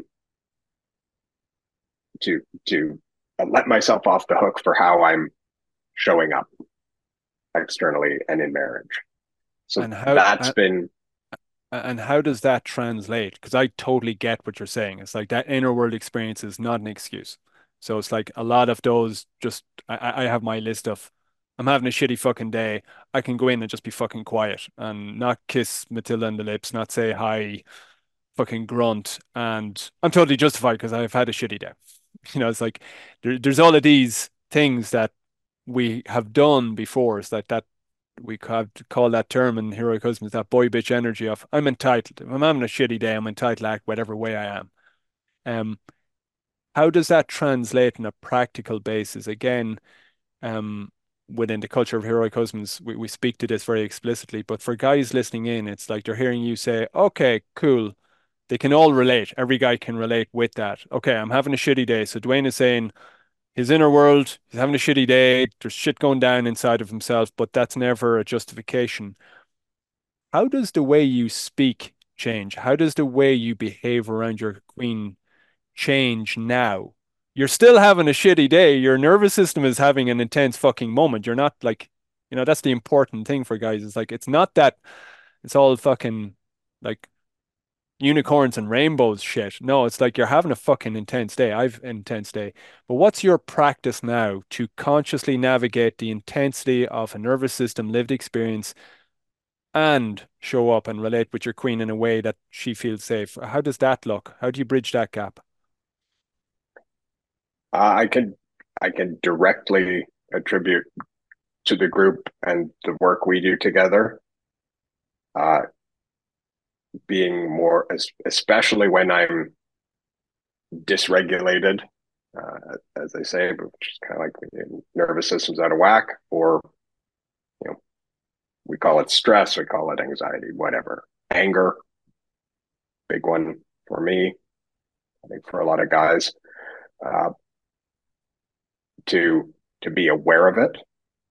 to to let myself off the hook for how I'm showing up externally and in marriage. So and how, that's uh, been. And how does that translate? Because I totally get what you're saying. It's like that inner world experience is not an excuse. So it's like a lot of those just, I, I have my list of, I'm having a shitty fucking day. I can go in and just be fucking quiet and not kiss Matilda in the lips, not say hi, fucking grunt. And I'm totally justified because I've had a shitty day. You know, it's like there, there's all of these things that we have done before. It's like that we have to call that term in Heroic Husbands, that boy bitch energy of I'm entitled. If I'm having a shitty day, I'm entitled to act whatever way I am. Um, how does that translate on a practical basis? Again, um, within the culture of Heroic Husbands, we, we speak to this very explicitly, but for guys listening in, it's like they're hearing you say, okay, cool. They can all relate. Every guy can relate with that. Okay, I'm having a shitty day. So Dwayne is saying, his inner world, he's having a shitty day, there's shit going down inside of himself, but that's never a justification. How does the way you speak change? How does the way you behave around your queen change now? You're still having a shitty day. Your nervous system is having an intense fucking moment. You're not like, you know, that's the important thing for guys. It's like, it's not that it's all fucking like unicorns and rainbows shit. No, it's like you're having a fucking intense day. I've an intense day. But what's your practice now to consciously navigate the intensity of a nervous system lived experience and show up and relate with your queen in a way that she feels safe? How does that look? How do you bridge that gap? Uh, I can I can directly attribute to the group and the work we do together. Uh, being more, especially when I'm dysregulated, uh, as they say, which is kind of like nervous system's out of whack, or, you know, we call it stress, we call it anxiety, whatever. Anger, big one for me, I think for a lot of guys, uh, to to be aware of it,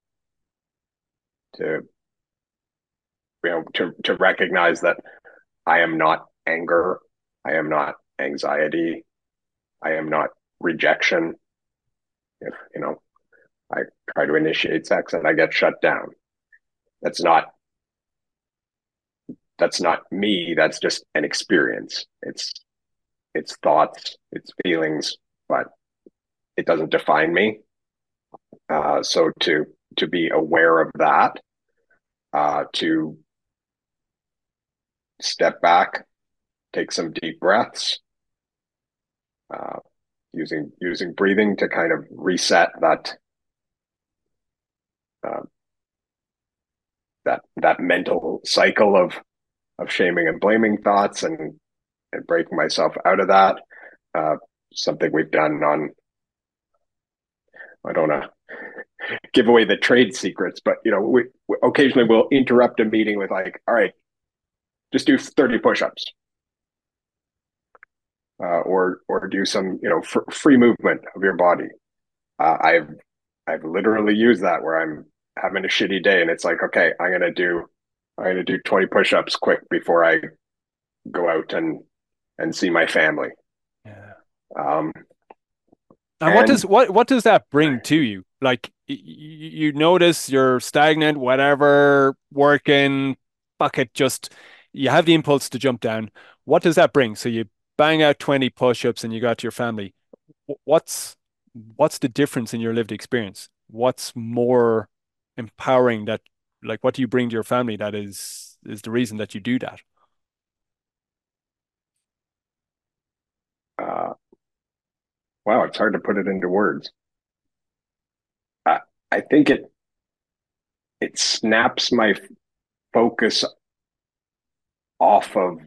to you know, to to recognize that I am not anger, I am not anxiety, I am not rejection. If, you know, I try to initiate sex and I get shut down, that's not that's not me. That's just an experience. It's it's thoughts, it's feelings, but it doesn't define me. Uh, so to to be aware of that, uh, to step back, take some deep breaths, uh, using using breathing to kind of reset that uh, that that mental cycle of of shaming and blaming thoughts and, and breaking myself out of that. Uh, something we've done on, I don't know, give away the trade secrets, but you know, we, we occasionally we'll interrupt a meeting with like, all right, just do thirty push-ups, uh, or or do some you know fr- free movement of your body. Uh, I've I've literally used that where I'm having a shitty day and it's like, okay, I'm gonna do I'm gonna do twenty push-ups quick before I go out and and see my family. Yeah. Um, And what does and what what does that bring to you? Like y- y- you notice you're stagnant, whatever, working, fuck it, just you have the impulse to jump down. What does that bring? So you bang out twenty push-ups and you got to your family. Wh- What's what's the difference in your lived experience? What's more empowering that like what do you bring to your family that is is the reason that you do that? uh, wow, it's hard to put it into words. I, I think it it snaps my focus off of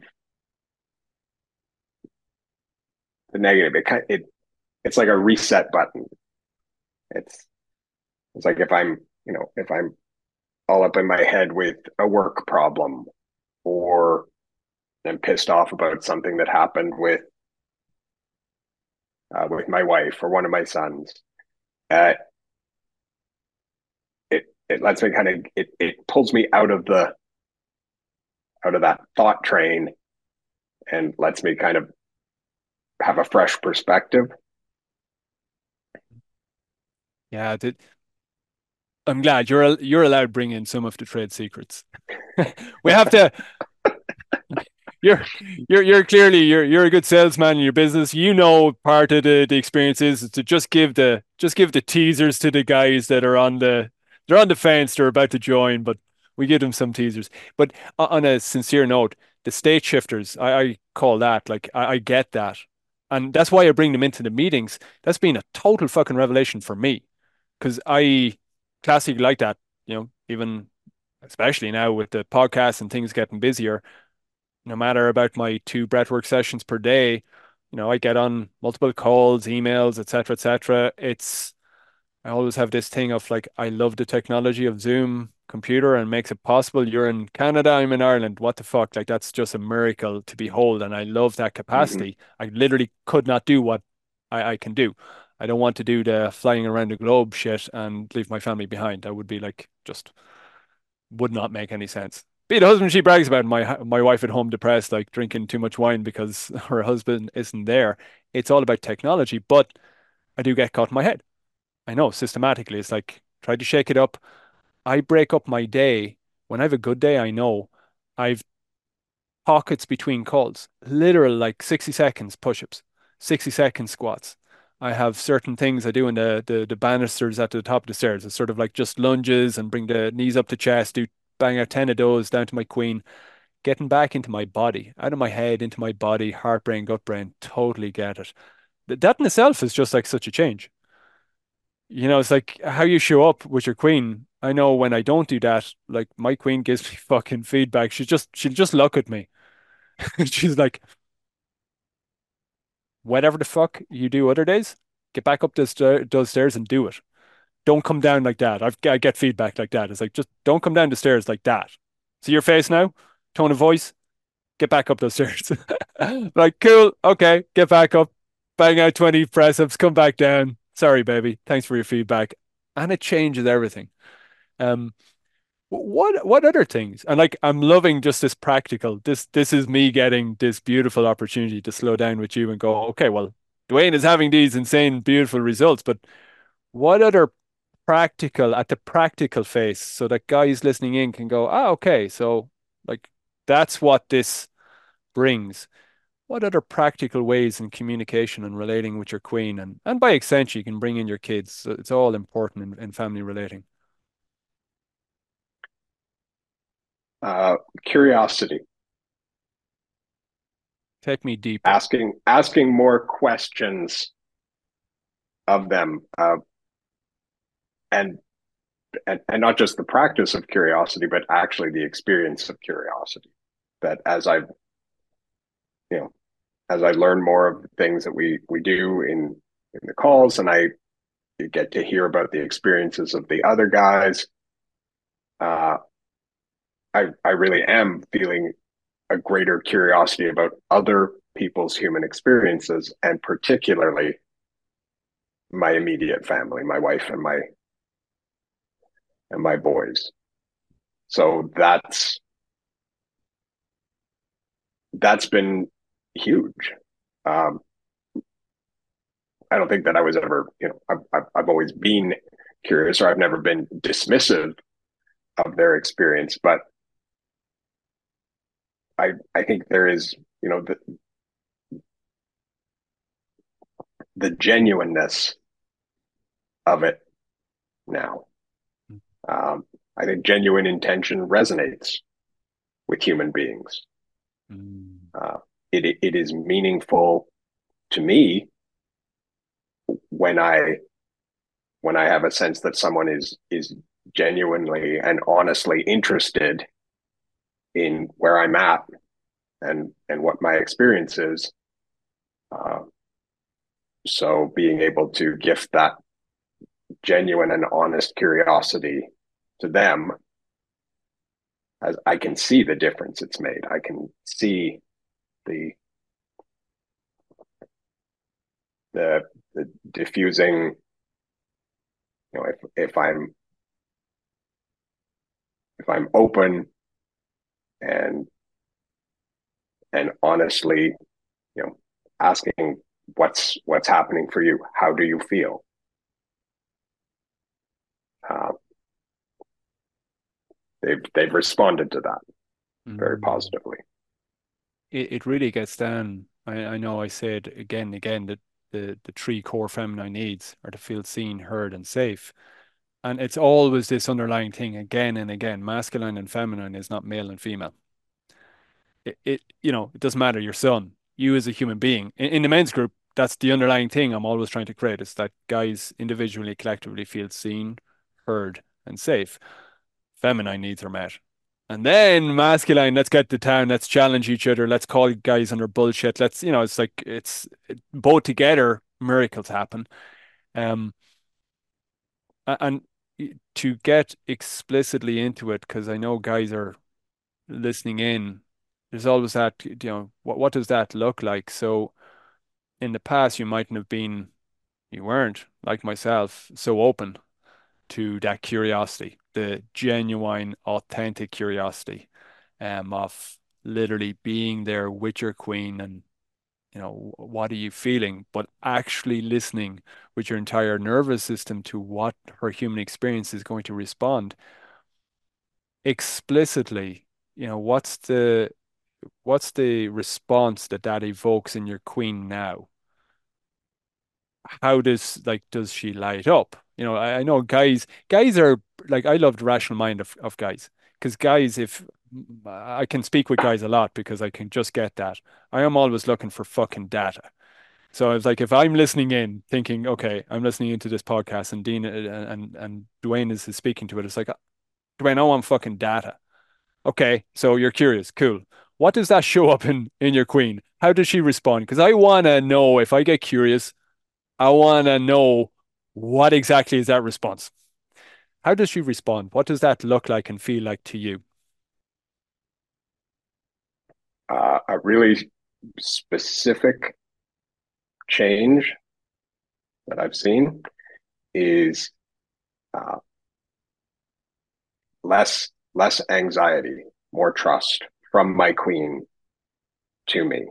the negative. It kind it it's like a reset button. It's it's like if I'm you know if I'm all up in my head with a work problem or I'm pissed off about something that happened with uh, with my wife or one of my sons. Uh, it it lets me kind of it it pulls me out of the out of that thought train and lets me kind of have a fresh perspective. Yeah, that, I'm glad you're you're allowed to bring in some of the trade secrets. We have to you're you're you're clearly you're you're a good salesman in your business. You know part of the the experience is to just give the just give the teasers to the guys that are on the they're on the fence, they're about to join, but we give them some teasers. But on a sincere note, the state shifters, I, I call that like I, I get that. And that's why I bring them into the meetings. That's been a total fucking revelation for me. Because I classically like that, you know, even especially now with the podcast and things getting busier no matter about my two breathwork sessions per day, you know, I get on multiple calls, emails, et cetera, et cetera. It's, I always have this thing of like, I love the technology of Zoom computer and makes it possible. You're in Canada, I'm in Ireland. What the fuck? Like, that's just a miracle to behold. And I love that Mm-hmm. capacity. I literally could not do what I, I can do. I don't want to do the flying around the globe shit and leave my family behind. I would be like, just would not make any sense. Be the husband she brags about my my wife at home depressed, like drinking too much wine because her husband isn't there. It's all about technology, but I do get caught in my head. I know systematically. It's like try to shake it up. I break up my day. When I have a good day, I know I've pockets between calls, literal like sixty seconds push-ups, sixty seconds squats. I have certain things I do in the, the the banisters at the top of the stairs. It's sort of like just lunges and bring the knees up to chest, do bang out ten of those down to my queen, getting back into my body, out of my head, into my body, heart, brain, gut, brain. Totally get it. Th- That in itself is just like such a change. You know, it's like how you show up with your queen. I know when I don't do that, like my queen gives me fucking feedback. She just she'll just look at me. She's like, whatever the fuck you do other days, get back up those, sta- those stairs and do it. Don't come down like that. I've, I get feedback like that. It's like, just don't come down the stairs like that. See your face now? Tone of voice? Get back up those stairs. Like, cool. Okay. Get back up. Bang out twenty press ups. Come back down. Sorry, baby. Thanks for your feedback. And it changes everything. Um, what what other things? And like I'm loving just this practical. This this is me getting this beautiful opportunity to slow down with you and go, okay, well, Dwayne is having these insane, beautiful results, but what other practical at the practical face so that guys listening in can go, ah, okay, so like that's what this brings. What other practical ways in communication and relating with your queen and and by extension you can bring in your kids. So it's all important in, in family relating. Uh, curiosity, Take me deeper. asking asking more questions of them, uh, and, and and not just the practice of curiosity, but actually the experience of curiosity. that as I've, you know, as I learn more of the things that we we do in in the calls, and I get to hear about the experiences of the other guys, uh, I I really am feeling a greater curiosity about other people's human experiences, and particularly my immediate family, my wife and my and my boys. So that's that's been huge. Um, I don't think that I was ever, you know, I've, I've, I've always been curious, or I've never been dismissive of their experience, but I I think there is, you know, the the genuineness of it now. Um, I think genuine intention resonates with human beings. Mm. Uh, it it is meaningful to me when I when I have a sense that someone is is genuinely and honestly interested in where I'm at and and what my experience is. Uh, so being able to gift that genuine and honest curiosity to them, as I can see the difference it's made. I can see the the the diffusing. You know, if if I'm if I'm open and and honestly, you know, asking what's what's happening for you, how do you feel? Uh, they've they've responded to that very Mm. positively. It, it really gets down. I, I know I said again and again that the, the three core feminine needs are to feel seen, heard, and safe. And it's always this underlying thing again and again. Masculine and feminine is not male and female. It, it you know, it doesn't matter your son, you as a human being. In, in the men's group, that's the underlying thing I'm always trying to create is that guys individually, collectively feel seen, heard, and safe. Feminine needs are met. And then masculine, let's get to town, let's challenge each other, let's call guys on their bullshit. Let's, you know, it's like it's it, both together, miracles happen. Um, and to get explicitly into it, because I know guys are listening in, there's always that, you know, what what does that look like? So in the past, you mightn't have been, you weren't like myself, so open to that curiosity, the genuine, authentic curiosity, um, of literally being there with your queen and, you know, what are you feeling, but actually listening with your entire nervous system to what her human experience is going to respond explicitly. You know, what's the what's the response that that evokes in your queen now? How does like does she light up? You know, I, I know guys guys are like I love the rational mind of, of guys because guys, if I can speak with guys a lot because I can just get that. I am always looking for fucking data. So it's like if I'm listening in, thinking, okay, I'm listening into this podcast, and Dean and and, and Dwayne is, is speaking to it. It's like, Dwayne, I want fucking data. Okay, so you're curious, cool. What does that show up in in your queen? How does she respond? Because I want to know if I get curious, I want to know what exactly is that response. How does she respond? What does that look like and feel like to you? Uh, a really specific change that I've seen is uh, less less anxiety, more trust from my queen to me.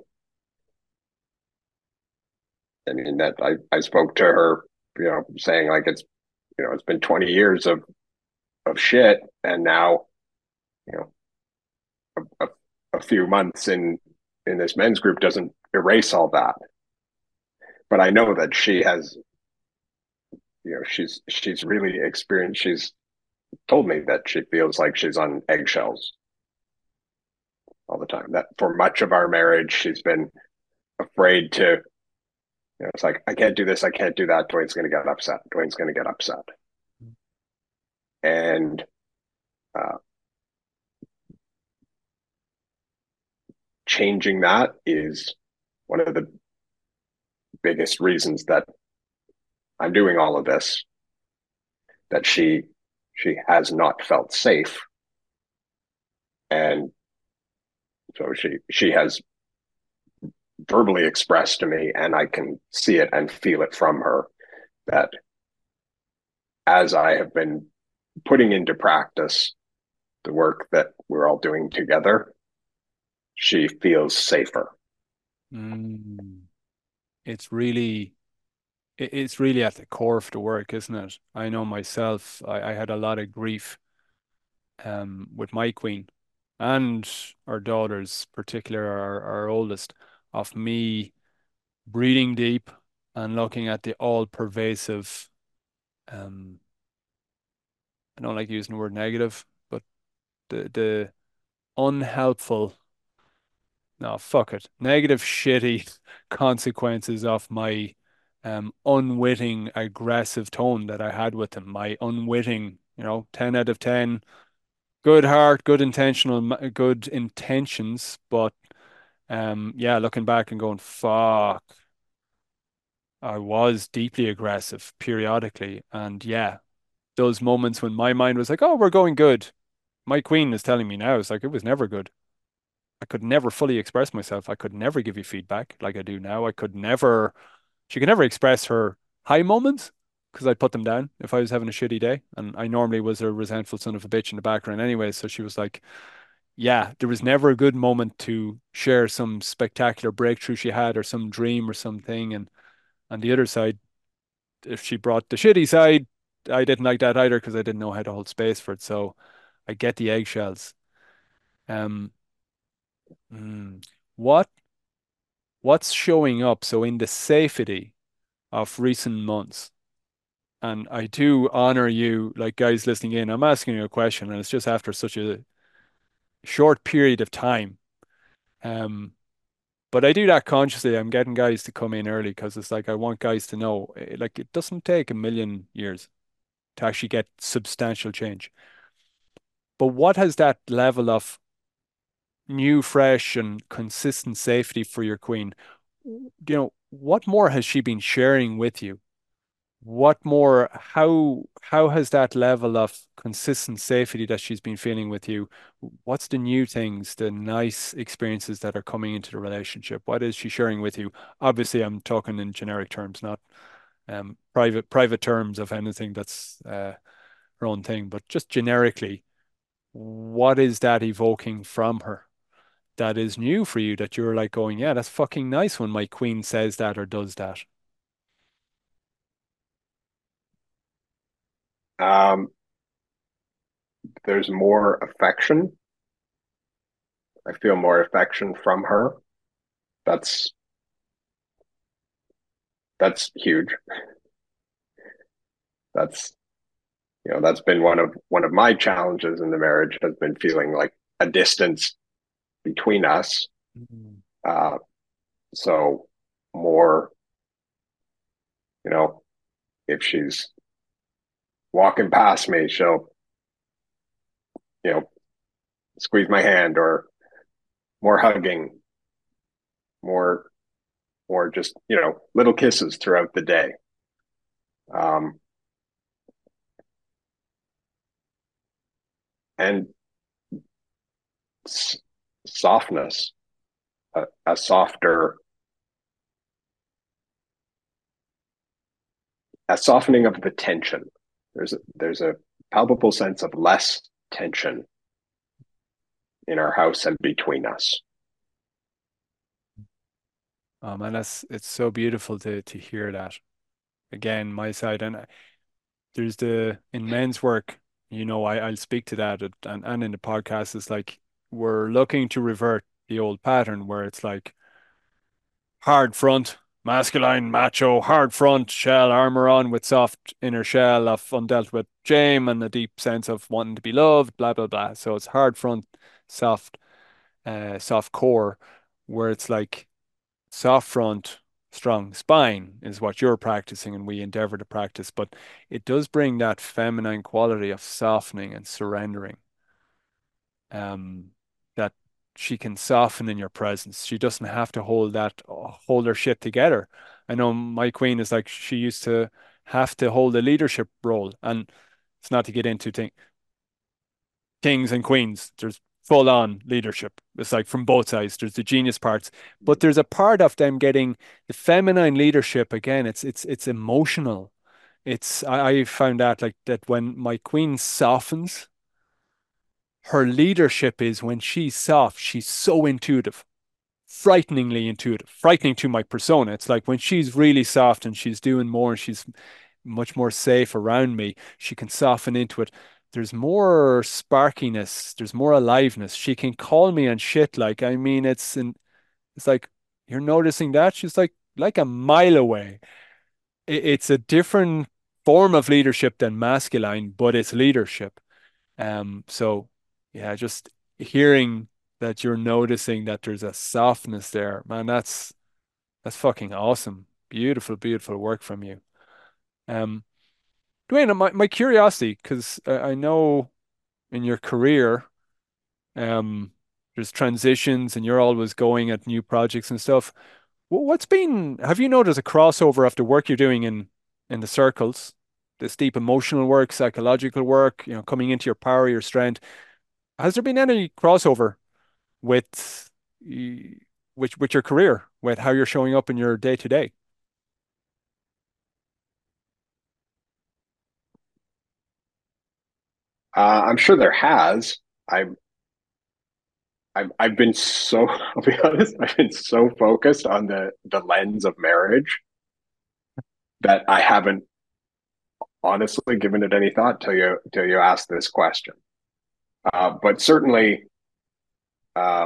I mean that I, I spoke to her, you know, saying like it's you know, it's been twenty years of of shit and now, you know, a, a, a few months in in this men's group doesn't erase all that. But I know that she has, you know, she's she's really experienced. She's told me that she feels like she's on eggshells all the time. That for much of our marriage, she's been afraid to, you know, it's like, I can't do this, I can't do that. Dwayne's going to get upset. Dwayne's going to get upset. And uh, changing that is one of the biggest reasons that I'm doing all of this, that she she has not felt safe. And so she she has verbally expressed to me, and I can see it and feel it from her, that as I have been putting into practice the work that we're all doing together, she feels safer. Mm. It's really it's really at the core of the work, isn't it? I know myself, I, I had a lot of grief um with my queen and our daughters, particular our, our oldest, of me breathing deep and looking at the all pervasive um I don't like using the word negative, but the the unhelpful, no, fuck it, negative, shitty consequences of my um, unwitting, aggressive tone that I had with him. My unwitting, you know, ten out of ten, good heart, good intentional, good intentions, but um, yeah, looking back and going, fuck, I was deeply aggressive periodically, and yeah, those moments when my mind was like, oh, we're going good. My queen is telling me now, it's like it was never good. I could never fully express myself. I could never give you feedback like I do now. I could never, she could never express her high moments because I'd put them down if I was having a shitty day. And I normally was a resentful son of a bitch in the background anyway. So she was like, yeah, there was never a good moment to share some spectacular breakthrough she had or some dream or something. And on the other side, if she brought the shitty side, I didn't like that either because I didn't know how to hold space for it. So I get the eggshells. Um, mm, what what's showing up? So in the safety of recent months, and I do honor you, like guys listening in, I'm asking you a question, and it's just after such a short period of time. Um, but I do that consciously. I'm getting guys to come in early because it's like I want guys to know, eh, like it doesn't take a million years to actually get substantial change. But what has that level of new, fresh, and consistent safety for your queen? You know, what more has she been sharing with you? What more, how how has that level of consistent safety that she's been feeling with you, what's the new things, the nice experiences that are coming into the relationship? What is she sharing with you? Obviously, I'm talking in generic terms, not um private private terms of anything that's uh, her own thing, but just generically, what is that evoking from her that is new for you that you're like going, yeah, that's fucking nice when my queen says that or does that? Um, there's more affection. I feel more affection from her. That's that's huge. That's you know that's been one of one of my challenges in the marriage, has been feeling like a distance between us. Mm. Uh, so more, you know, if she's walking past me, she'll you know squeeze my hand, or more hugging, more more just you know little kisses throughout the day. Um, and s- softness, a, a softer, a softening of the tension. There's a, there's a palpable sense of less tension in our house and between us. Um, and that's it's so beautiful to to hear that. Again, my side, and uh, there's the in men's work, you know, I I'll speak to that at- and and in the podcast, it's like we're looking to revert the old pattern where it's like hard front, masculine, macho, hard front, shell, armor on with soft inner shell of undealt with shame and a deep sense of wanting to be loved, blah blah blah. So it's hard front, soft, uh, soft core, where it's like soft front, strong spine is what you're practicing and we endeavor to practice, but it does bring that feminine quality of softening and surrendering. Um, that she can soften in your presence. She doesn't have to hold that hold her shit together. I know my queen is like she used to have to hold a leadership role, and it's not to get into things kings and queens. There's full on leadership. It's like from both sides. There's the genius parts, but there's a part of them getting the feminine leadership again. It's it's it's emotional. It's I, I found that like that when my queen softens, her leadership is when she's soft, she's so intuitive, frighteningly intuitive, frightening to my persona. It's like when she's really soft and she's doing more and she's much more safe around me, she can soften into it. There's more sparkiness, there's more aliveness. She can call me on shit. Like, I mean, it's in, it's like you're noticing that she's like like a mile away. It, it's a different form of leadership than masculine, but it's leadership. Um, so yeah, just hearing that you're noticing that there's a softness there, man, that's that's fucking awesome. Beautiful, beautiful work from you. Um, Dwayne, my, my curiosity, because I, I know in your career, um, there's transitions and you're always going at new projects and stuff. Wh- What's been, have you noticed a crossover of the work you're doing in in the circles, this deep emotional work, psychological work, you know, coming into your power, your strength? Has there been any crossover with y- with with your career, with how you're showing up in your day to day? Uh, I'm sure there has. I I've I've been so I'll be honest, I've been so focused on the the lens of marriage that I haven't honestly given it any thought till you till you asked this question. Uh, but certainly, uh,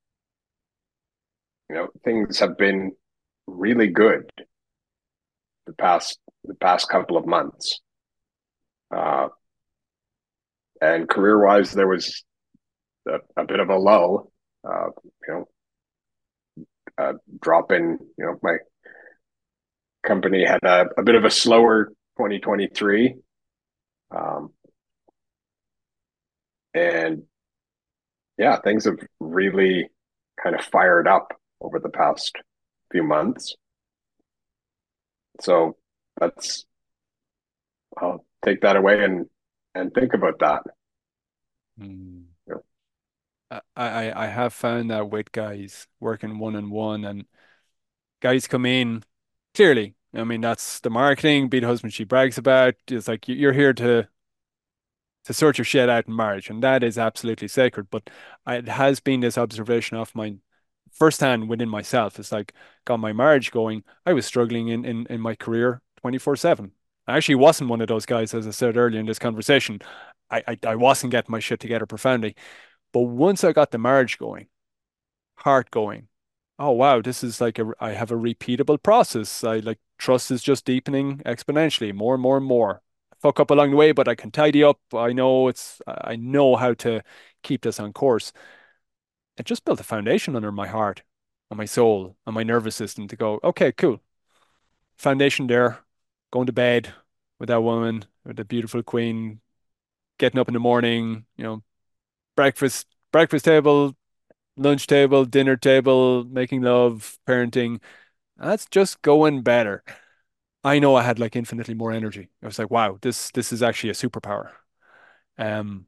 you know, things have been really good the past the past couple of months. Uh, and career wise, there was a, a bit of a lull. Uh, you know, uh, drop in. You know, my company had a, a bit of a slower twenty twenty-three. Um, and yeah, things have really kind of fired up over the past few months. So that's I'll take that away and and think about that. Hmm. You know, I, I I have found that with guys working one on one and guys come in clearly. I mean, that's the marketing, be the husband she brags about. It's like you- you're here to to sort your shit out in marriage, and that is absolutely sacred. But I, it has been this observation of mine firsthand within myself. It's like got my marriage going. I was struggling in in, in my career twenty-four seven. I actually wasn't one of those guys, as I said earlier in this conversation. I, I I wasn't getting my shit together profoundly. But once I got the marriage going, heart going, oh wow, this is like a I have a repeatable process. I like trust is just deepening exponentially, more and more and more. I fuck up along the way, but I can tidy up. I know it's I know how to keep this on course. It just built a foundation under my heart and my soul and my nervous system to go, okay, cool. Foundation there, going to bed with that woman, with the beautiful queen, getting up in the morning, you know, breakfast, breakfast table, lunch table, dinner table, making love, parenting. That's just going better. I know I had like infinitely more energy. I was like, wow, this this is actually a superpower. Um,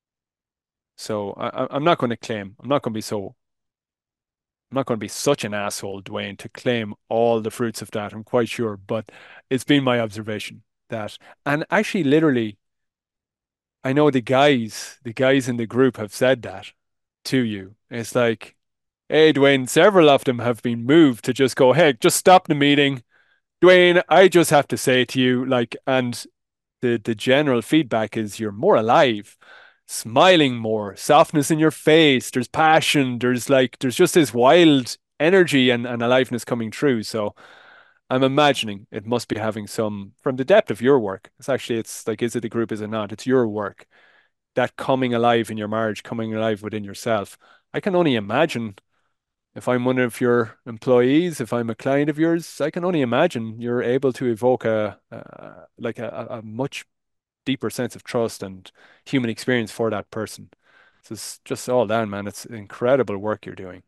so I, I- I'm not going to claim. I'm not going to be so. I'm not going to be such an asshole, Dwayne, to claim all the fruits of that. I'm quite sure, but it's been my observation that, and actually, literally, I know the guys, the guys in the group have said that to you. It's like, hey, Dwayne, several of them have been moved to just go, hey, just stop the meeting. Dwayne, I just have to say to you, like, and the the general feedback is you're more alive, smiling more, softness in your face, there's passion, there's like there's just this wild energy and, and aliveness coming through. So I'm imagining it must be having some from the depth of your work. It's actually it's like, is it a group, is it not? It's your work. That coming alive in your marriage, coming alive within yourself. I can only imagine if I'm one of your employees, if I'm a client of yours, I can only imagine you're able to evoke a, uh, like a, a much deeper sense of trust and human experience for that person. So it's just all down, man. It's incredible work you're doing.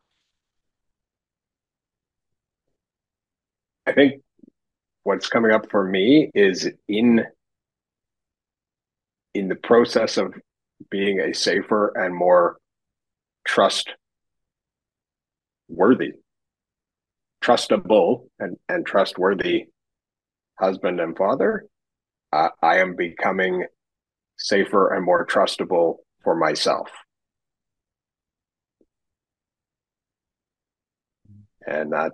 I think what's coming up for me is in in the process of being a safer and more trustworthy, trustable, and, and trustworthy husband and father. Uh, I am becoming safer and more trustable for myself. And that,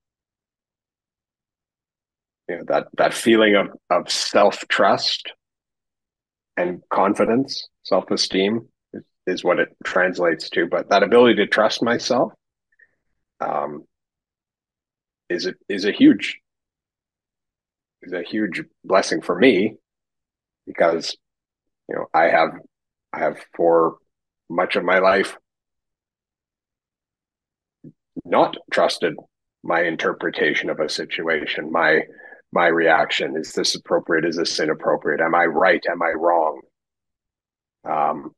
you know, that that feeling of of self-trust and confidence, self-esteem is, is what it translates to. But that ability to trust myself um, is a, is a huge is a huge blessing for me because you know I have I have for much of my life not trusted my interpretation of a situation, my my reaction. Is this appropriate? Is this inappropriate? Am I right? Am I wrong? Um,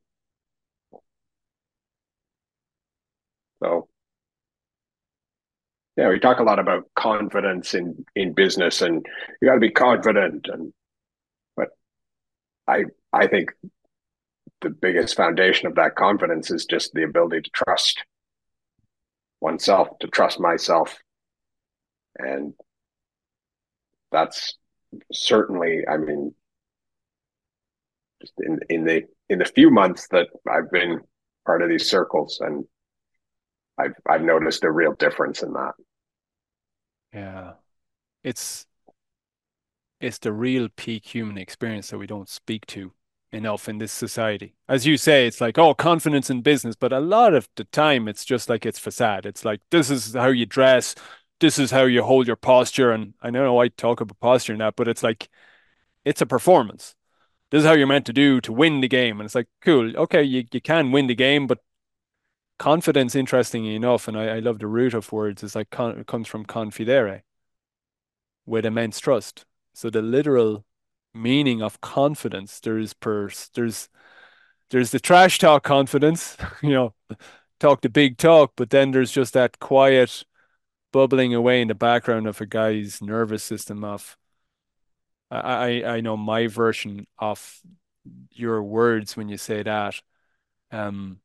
so yeah, we talk a lot about confidence in in business, and you got to be confident. And but I I think the biggest foundation of that confidence is just the ability to trust oneself, to trust myself, and that's certainly, I mean, just in in the in the few months that I've been part of these circles, and I've I've noticed a real difference in that. Yeah. It's it's the real peak human experience that we don't speak to enough in this society. As you say, it's like, oh, confidence in business, but a lot of the time it's just like it's facade. It's like this is how you dress, this is how you hold your posture. And I know I talk about posture now, but it's like it's a performance. This is how you're meant to do to win the game. And it's like, cool, okay, you, you can win the game, but confidence, interestingly enough, and I, I love the root of words, is like con it comes from confidere, with immense trust. So the literal meaning of confidence, there's per there's there's the trash talk confidence, you know, talk the big talk, but then there's just that quiet bubbling away in the background of a guy's nervous system of I I, I know my version of your words when you say that. Um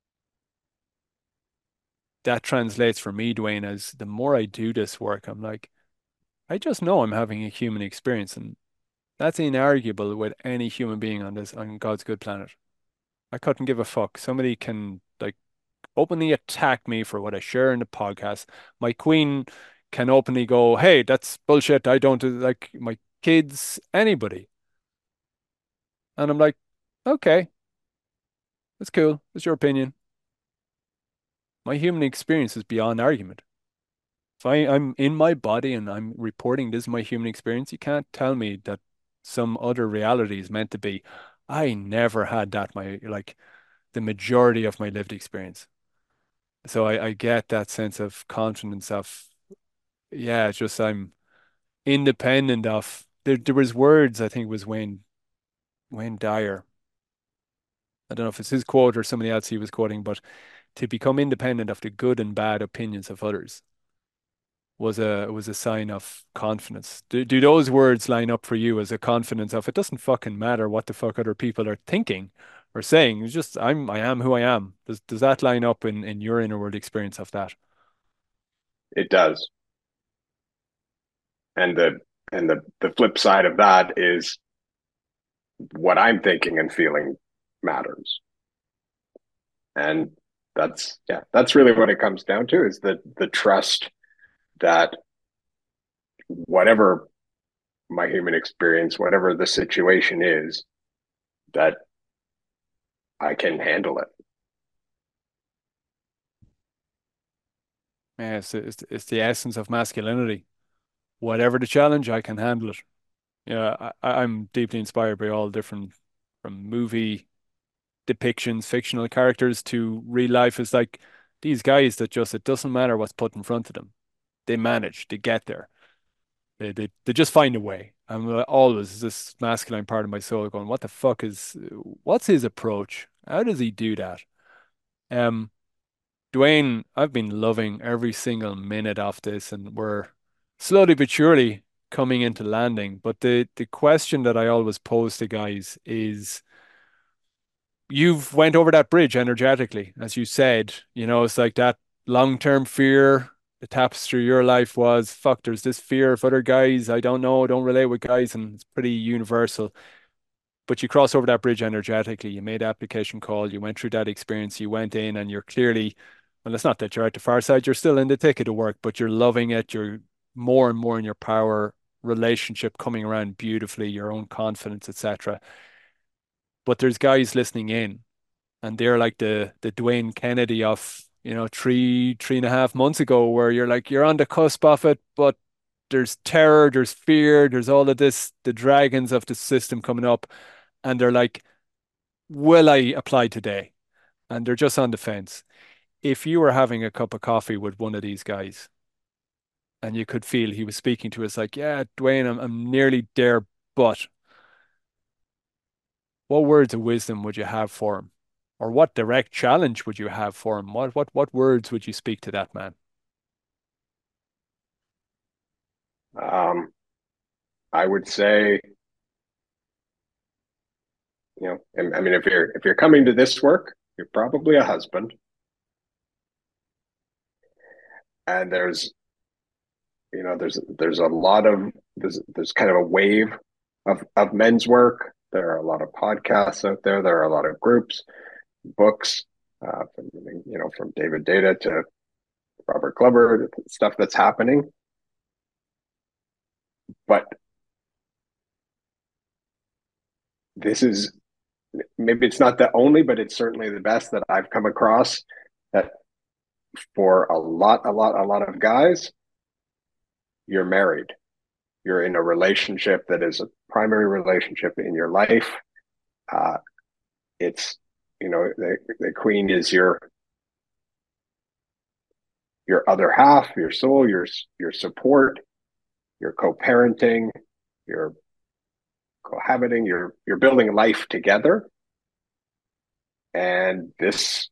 that translates for me, Dwayne, as the more I do this work, I'm like, I just know I'm having a human experience, and that's inarguable with any human being on this on God's good planet. I couldn't give a fuck. Somebody can like openly attack me for what I share in the podcast. My queen can openly go, "Hey, that's bullshit. I don't do like my kids, anybody." And I'm like, "Okay, that's cool. That's your opinion. My human experience is beyond argument. If I, I'm in my body and I'm reporting this is my human experience, you can't tell me that some other reality is meant to be. I never had that my like the majority of my lived experience. So I, I get that sense of confidence of yeah, it's just I'm independent of there there was words I think it was Wayne Wayne Dyer. I don't know if it's his quote or somebody else he was quoting, but to become independent of the good and bad opinions of others was a was a sign of confidence. Do do those words line up for you as a confidence of it doesn't fucking matter what the fuck other people are thinking or saying. It's just I'm I am who I am. Does does that line up in in your inner world experience of that? It does, and the and the the flip side of that is what I'm thinking and feeling matters, and that's yeah, that's really what it comes down to is the the trust that whatever my human experience, whatever the situation is, that I can handle it. Yeah, it's, it's it's the essence of masculinity. Whatever the challenge, I can handle it. Yeah, I, I'm deeply inspired by all different from movie depictions, fictional characters to real life. Is like these guys that just it doesn't matter what's put in front of them. They manage, they get there. They they they just find a way. I'm uh, always this masculine part of my soul going, what the fuck is what's his approach? How does he do that? Um, Dwayne, I've been loving every single minute of this, and we're slowly but surely coming into landing. But the the question that I always pose to guys is, you've went over that bridge energetically, as you said. You know, it's like that long-term fear. The tapestry of your life was, fuck, there's this fear of other guys. I don't know, don't relate with guys, and it's pretty universal. But you cross over that bridge energetically. You made the application call, you went through that experience, you went in, and you're clearly, well, it's not that you're at the far side, you're still in the thick of the work, but you're loving it. You're more and more in your power, relationship coming around beautifully, your own confidence, et cetera. But there's guys listening in, and they're like the the Dwayne Kennedy of, you know, three, three and a half months ago, where you're like, you're on the cusp of it, but there's terror, there's fear, there's all of this, the dragons of the system coming up, and they're like, will I apply today? And they're just on the fence. If you were having a cup of coffee with one of these guys and you could feel he was speaking to us like, yeah, Dwayne, I'm, I'm nearly there, but what words of wisdom would you have for him? Or what direct challenge would you have for him? What what what words would you speak to that man? Um, I would say, you know, I mean, if you're if you're coming to this work, you're probably a husband, and there's, you know, there's there's a lot of there's there's kind of a wave of of men's work. There are a lot of podcasts out there. There are a lot of groups, books, uh, from, you know, from David Data to Robert Glover, stuff that's happening. But this is, maybe it's not the only, but it's certainly the best that I've come across. That for a lot, a lot, a lot of guys, you're married. You're in a relationship that is a primary relationship in your life. Uh, it's, you know, the, the queen is your your other half, your soul, your your support, your co-parenting, your cohabiting, you're you're building life together. And this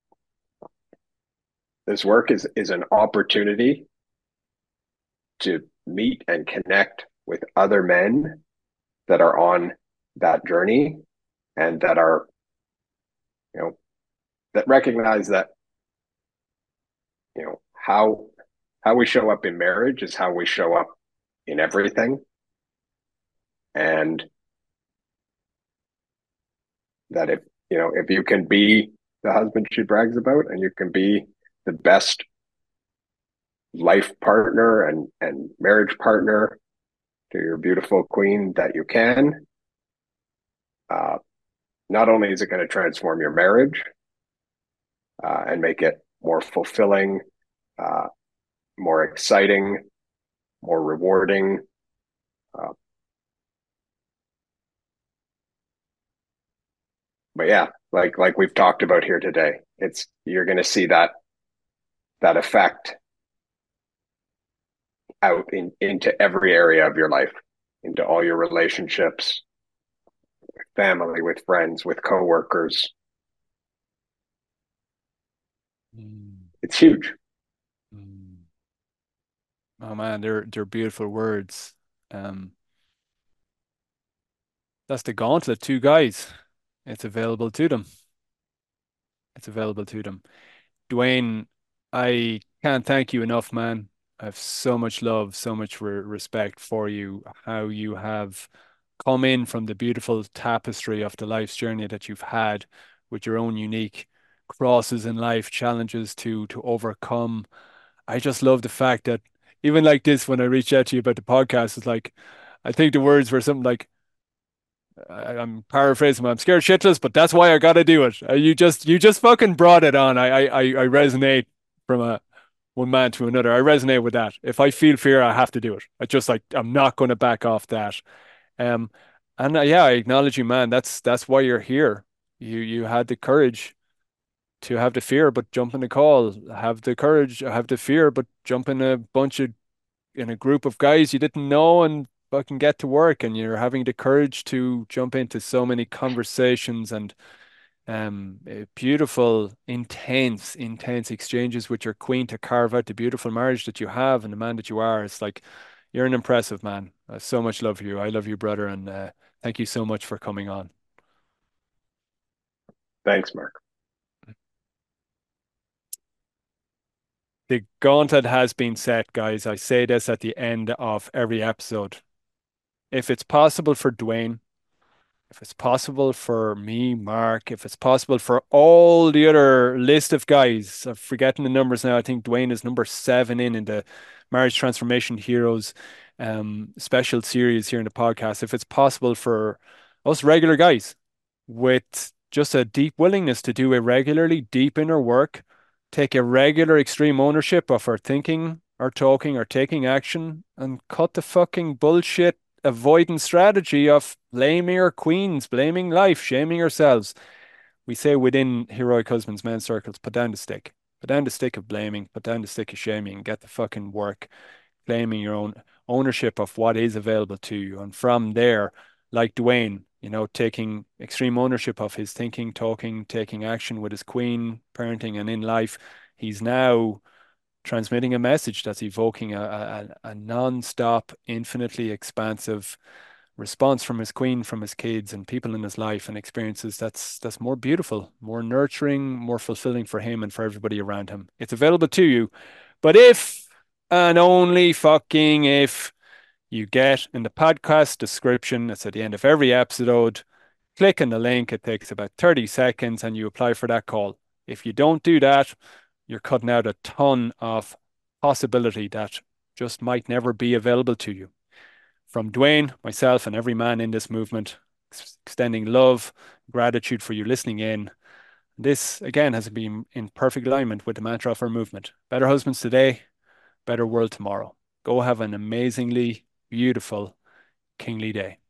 this work is is an opportunity to meet and connect with other men that are on that journey, and that are, you know, that recognize that, you know, how how we show up in marriage is how we show up in everything. And that if, you know, if you can be the husband she brags about, and you can be the best life partner and and marriage partner to your beautiful queen that you can, uh, not only is it going to transform your marriage, uh, and make it more fulfilling, uh, more exciting, more rewarding, uh, but yeah, like like we've talked about here today, it's, you're going to see that that effect out in, into every area of your life, into all your relationships, with family, with friends, with coworkers. Mm, It's huge. mm. Oh man, they're they're beautiful words. Um, that's the gauntlet, two guys. It's available to them. It's available to them. Dwayne, I can't thank you enough, man. I have so much love, so much re respect for you, how you have come in from the beautiful tapestry of the life's journey that you've had, with your own unique crosses in life, challenges to to overcome. I just love the fact that even like this, when I reached out to you about the podcast, it's like, I think the words were something like, I, I'm paraphrasing, I'm scared shitless, but that's why I gotta do it. Uh, you just you just fucking brought it on. I I I I resonate from a one man to another. I resonate with that. If I feel fear, I have to do it. I just like, I'm not going to back off that. Um, and uh, yeah, I acknowledge you, man. That's that's why you're here. You you had the courage to have the fear, but jump in the call. Have the courage, have the fear, but jump in a bunch of in a group of guys you didn't know and fucking get to work. And you're having the courage to jump into so many conversations and Um, eh, beautiful, intense, intense exchanges with your queen to carve out the beautiful marriage that you have and the man that you are. It's like you're an impressive man. I have so much love for you. I love you, brother, and uh, thank you so much for coming on. Thanks, Mark. The gauntlet has been set, guys. I say this at the end of every episode. If it's possible for Dwayne, if it's possible for me, Mark, if it's possible for all the other list of guys, I'm forgetting the numbers now. I think Dwayne is number seven in in the Marriage Transformation Heroes um, special series here in the podcast. If it's possible for us regular guys with just a deep willingness to do irregularly deep inner work, take a regular extreme ownership of our thinking, our talking, our taking action, and cut the fucking bullshit avoidance strategy of blaming our queens, blaming life, shaming ourselves. We say within Heroic Husbands men's circles, put down the stick. Put down the stick of blaming, put down the stick of shaming, get the fucking work, claiming your own ownership of what is available to you. And from there, like Dwayne, you know, taking extreme ownership of his thinking, talking, taking action with his queen, parenting, and in life, he's now transmitting a message that's evoking a, a, a non-stop, infinitely expansive response from his queen, from his kids and people in his life and experiences that's that's more beautiful, more nurturing, more fulfilling for him and for everybody around him. It's available to you. But if and only fucking if you get in the podcast description, it's at the end of every episode, click on the link. It takes about thirty seconds and you apply for that call. If you don't do that, you're cutting out a ton of possibility that just might never be available to you. From Dwayne, myself, and every man in this movement, extending love, gratitude for you listening in. This, again, has been in perfect alignment with the mantra of our movement. Better husbands today, better world tomorrow. Go have an amazingly beautiful, kingly day.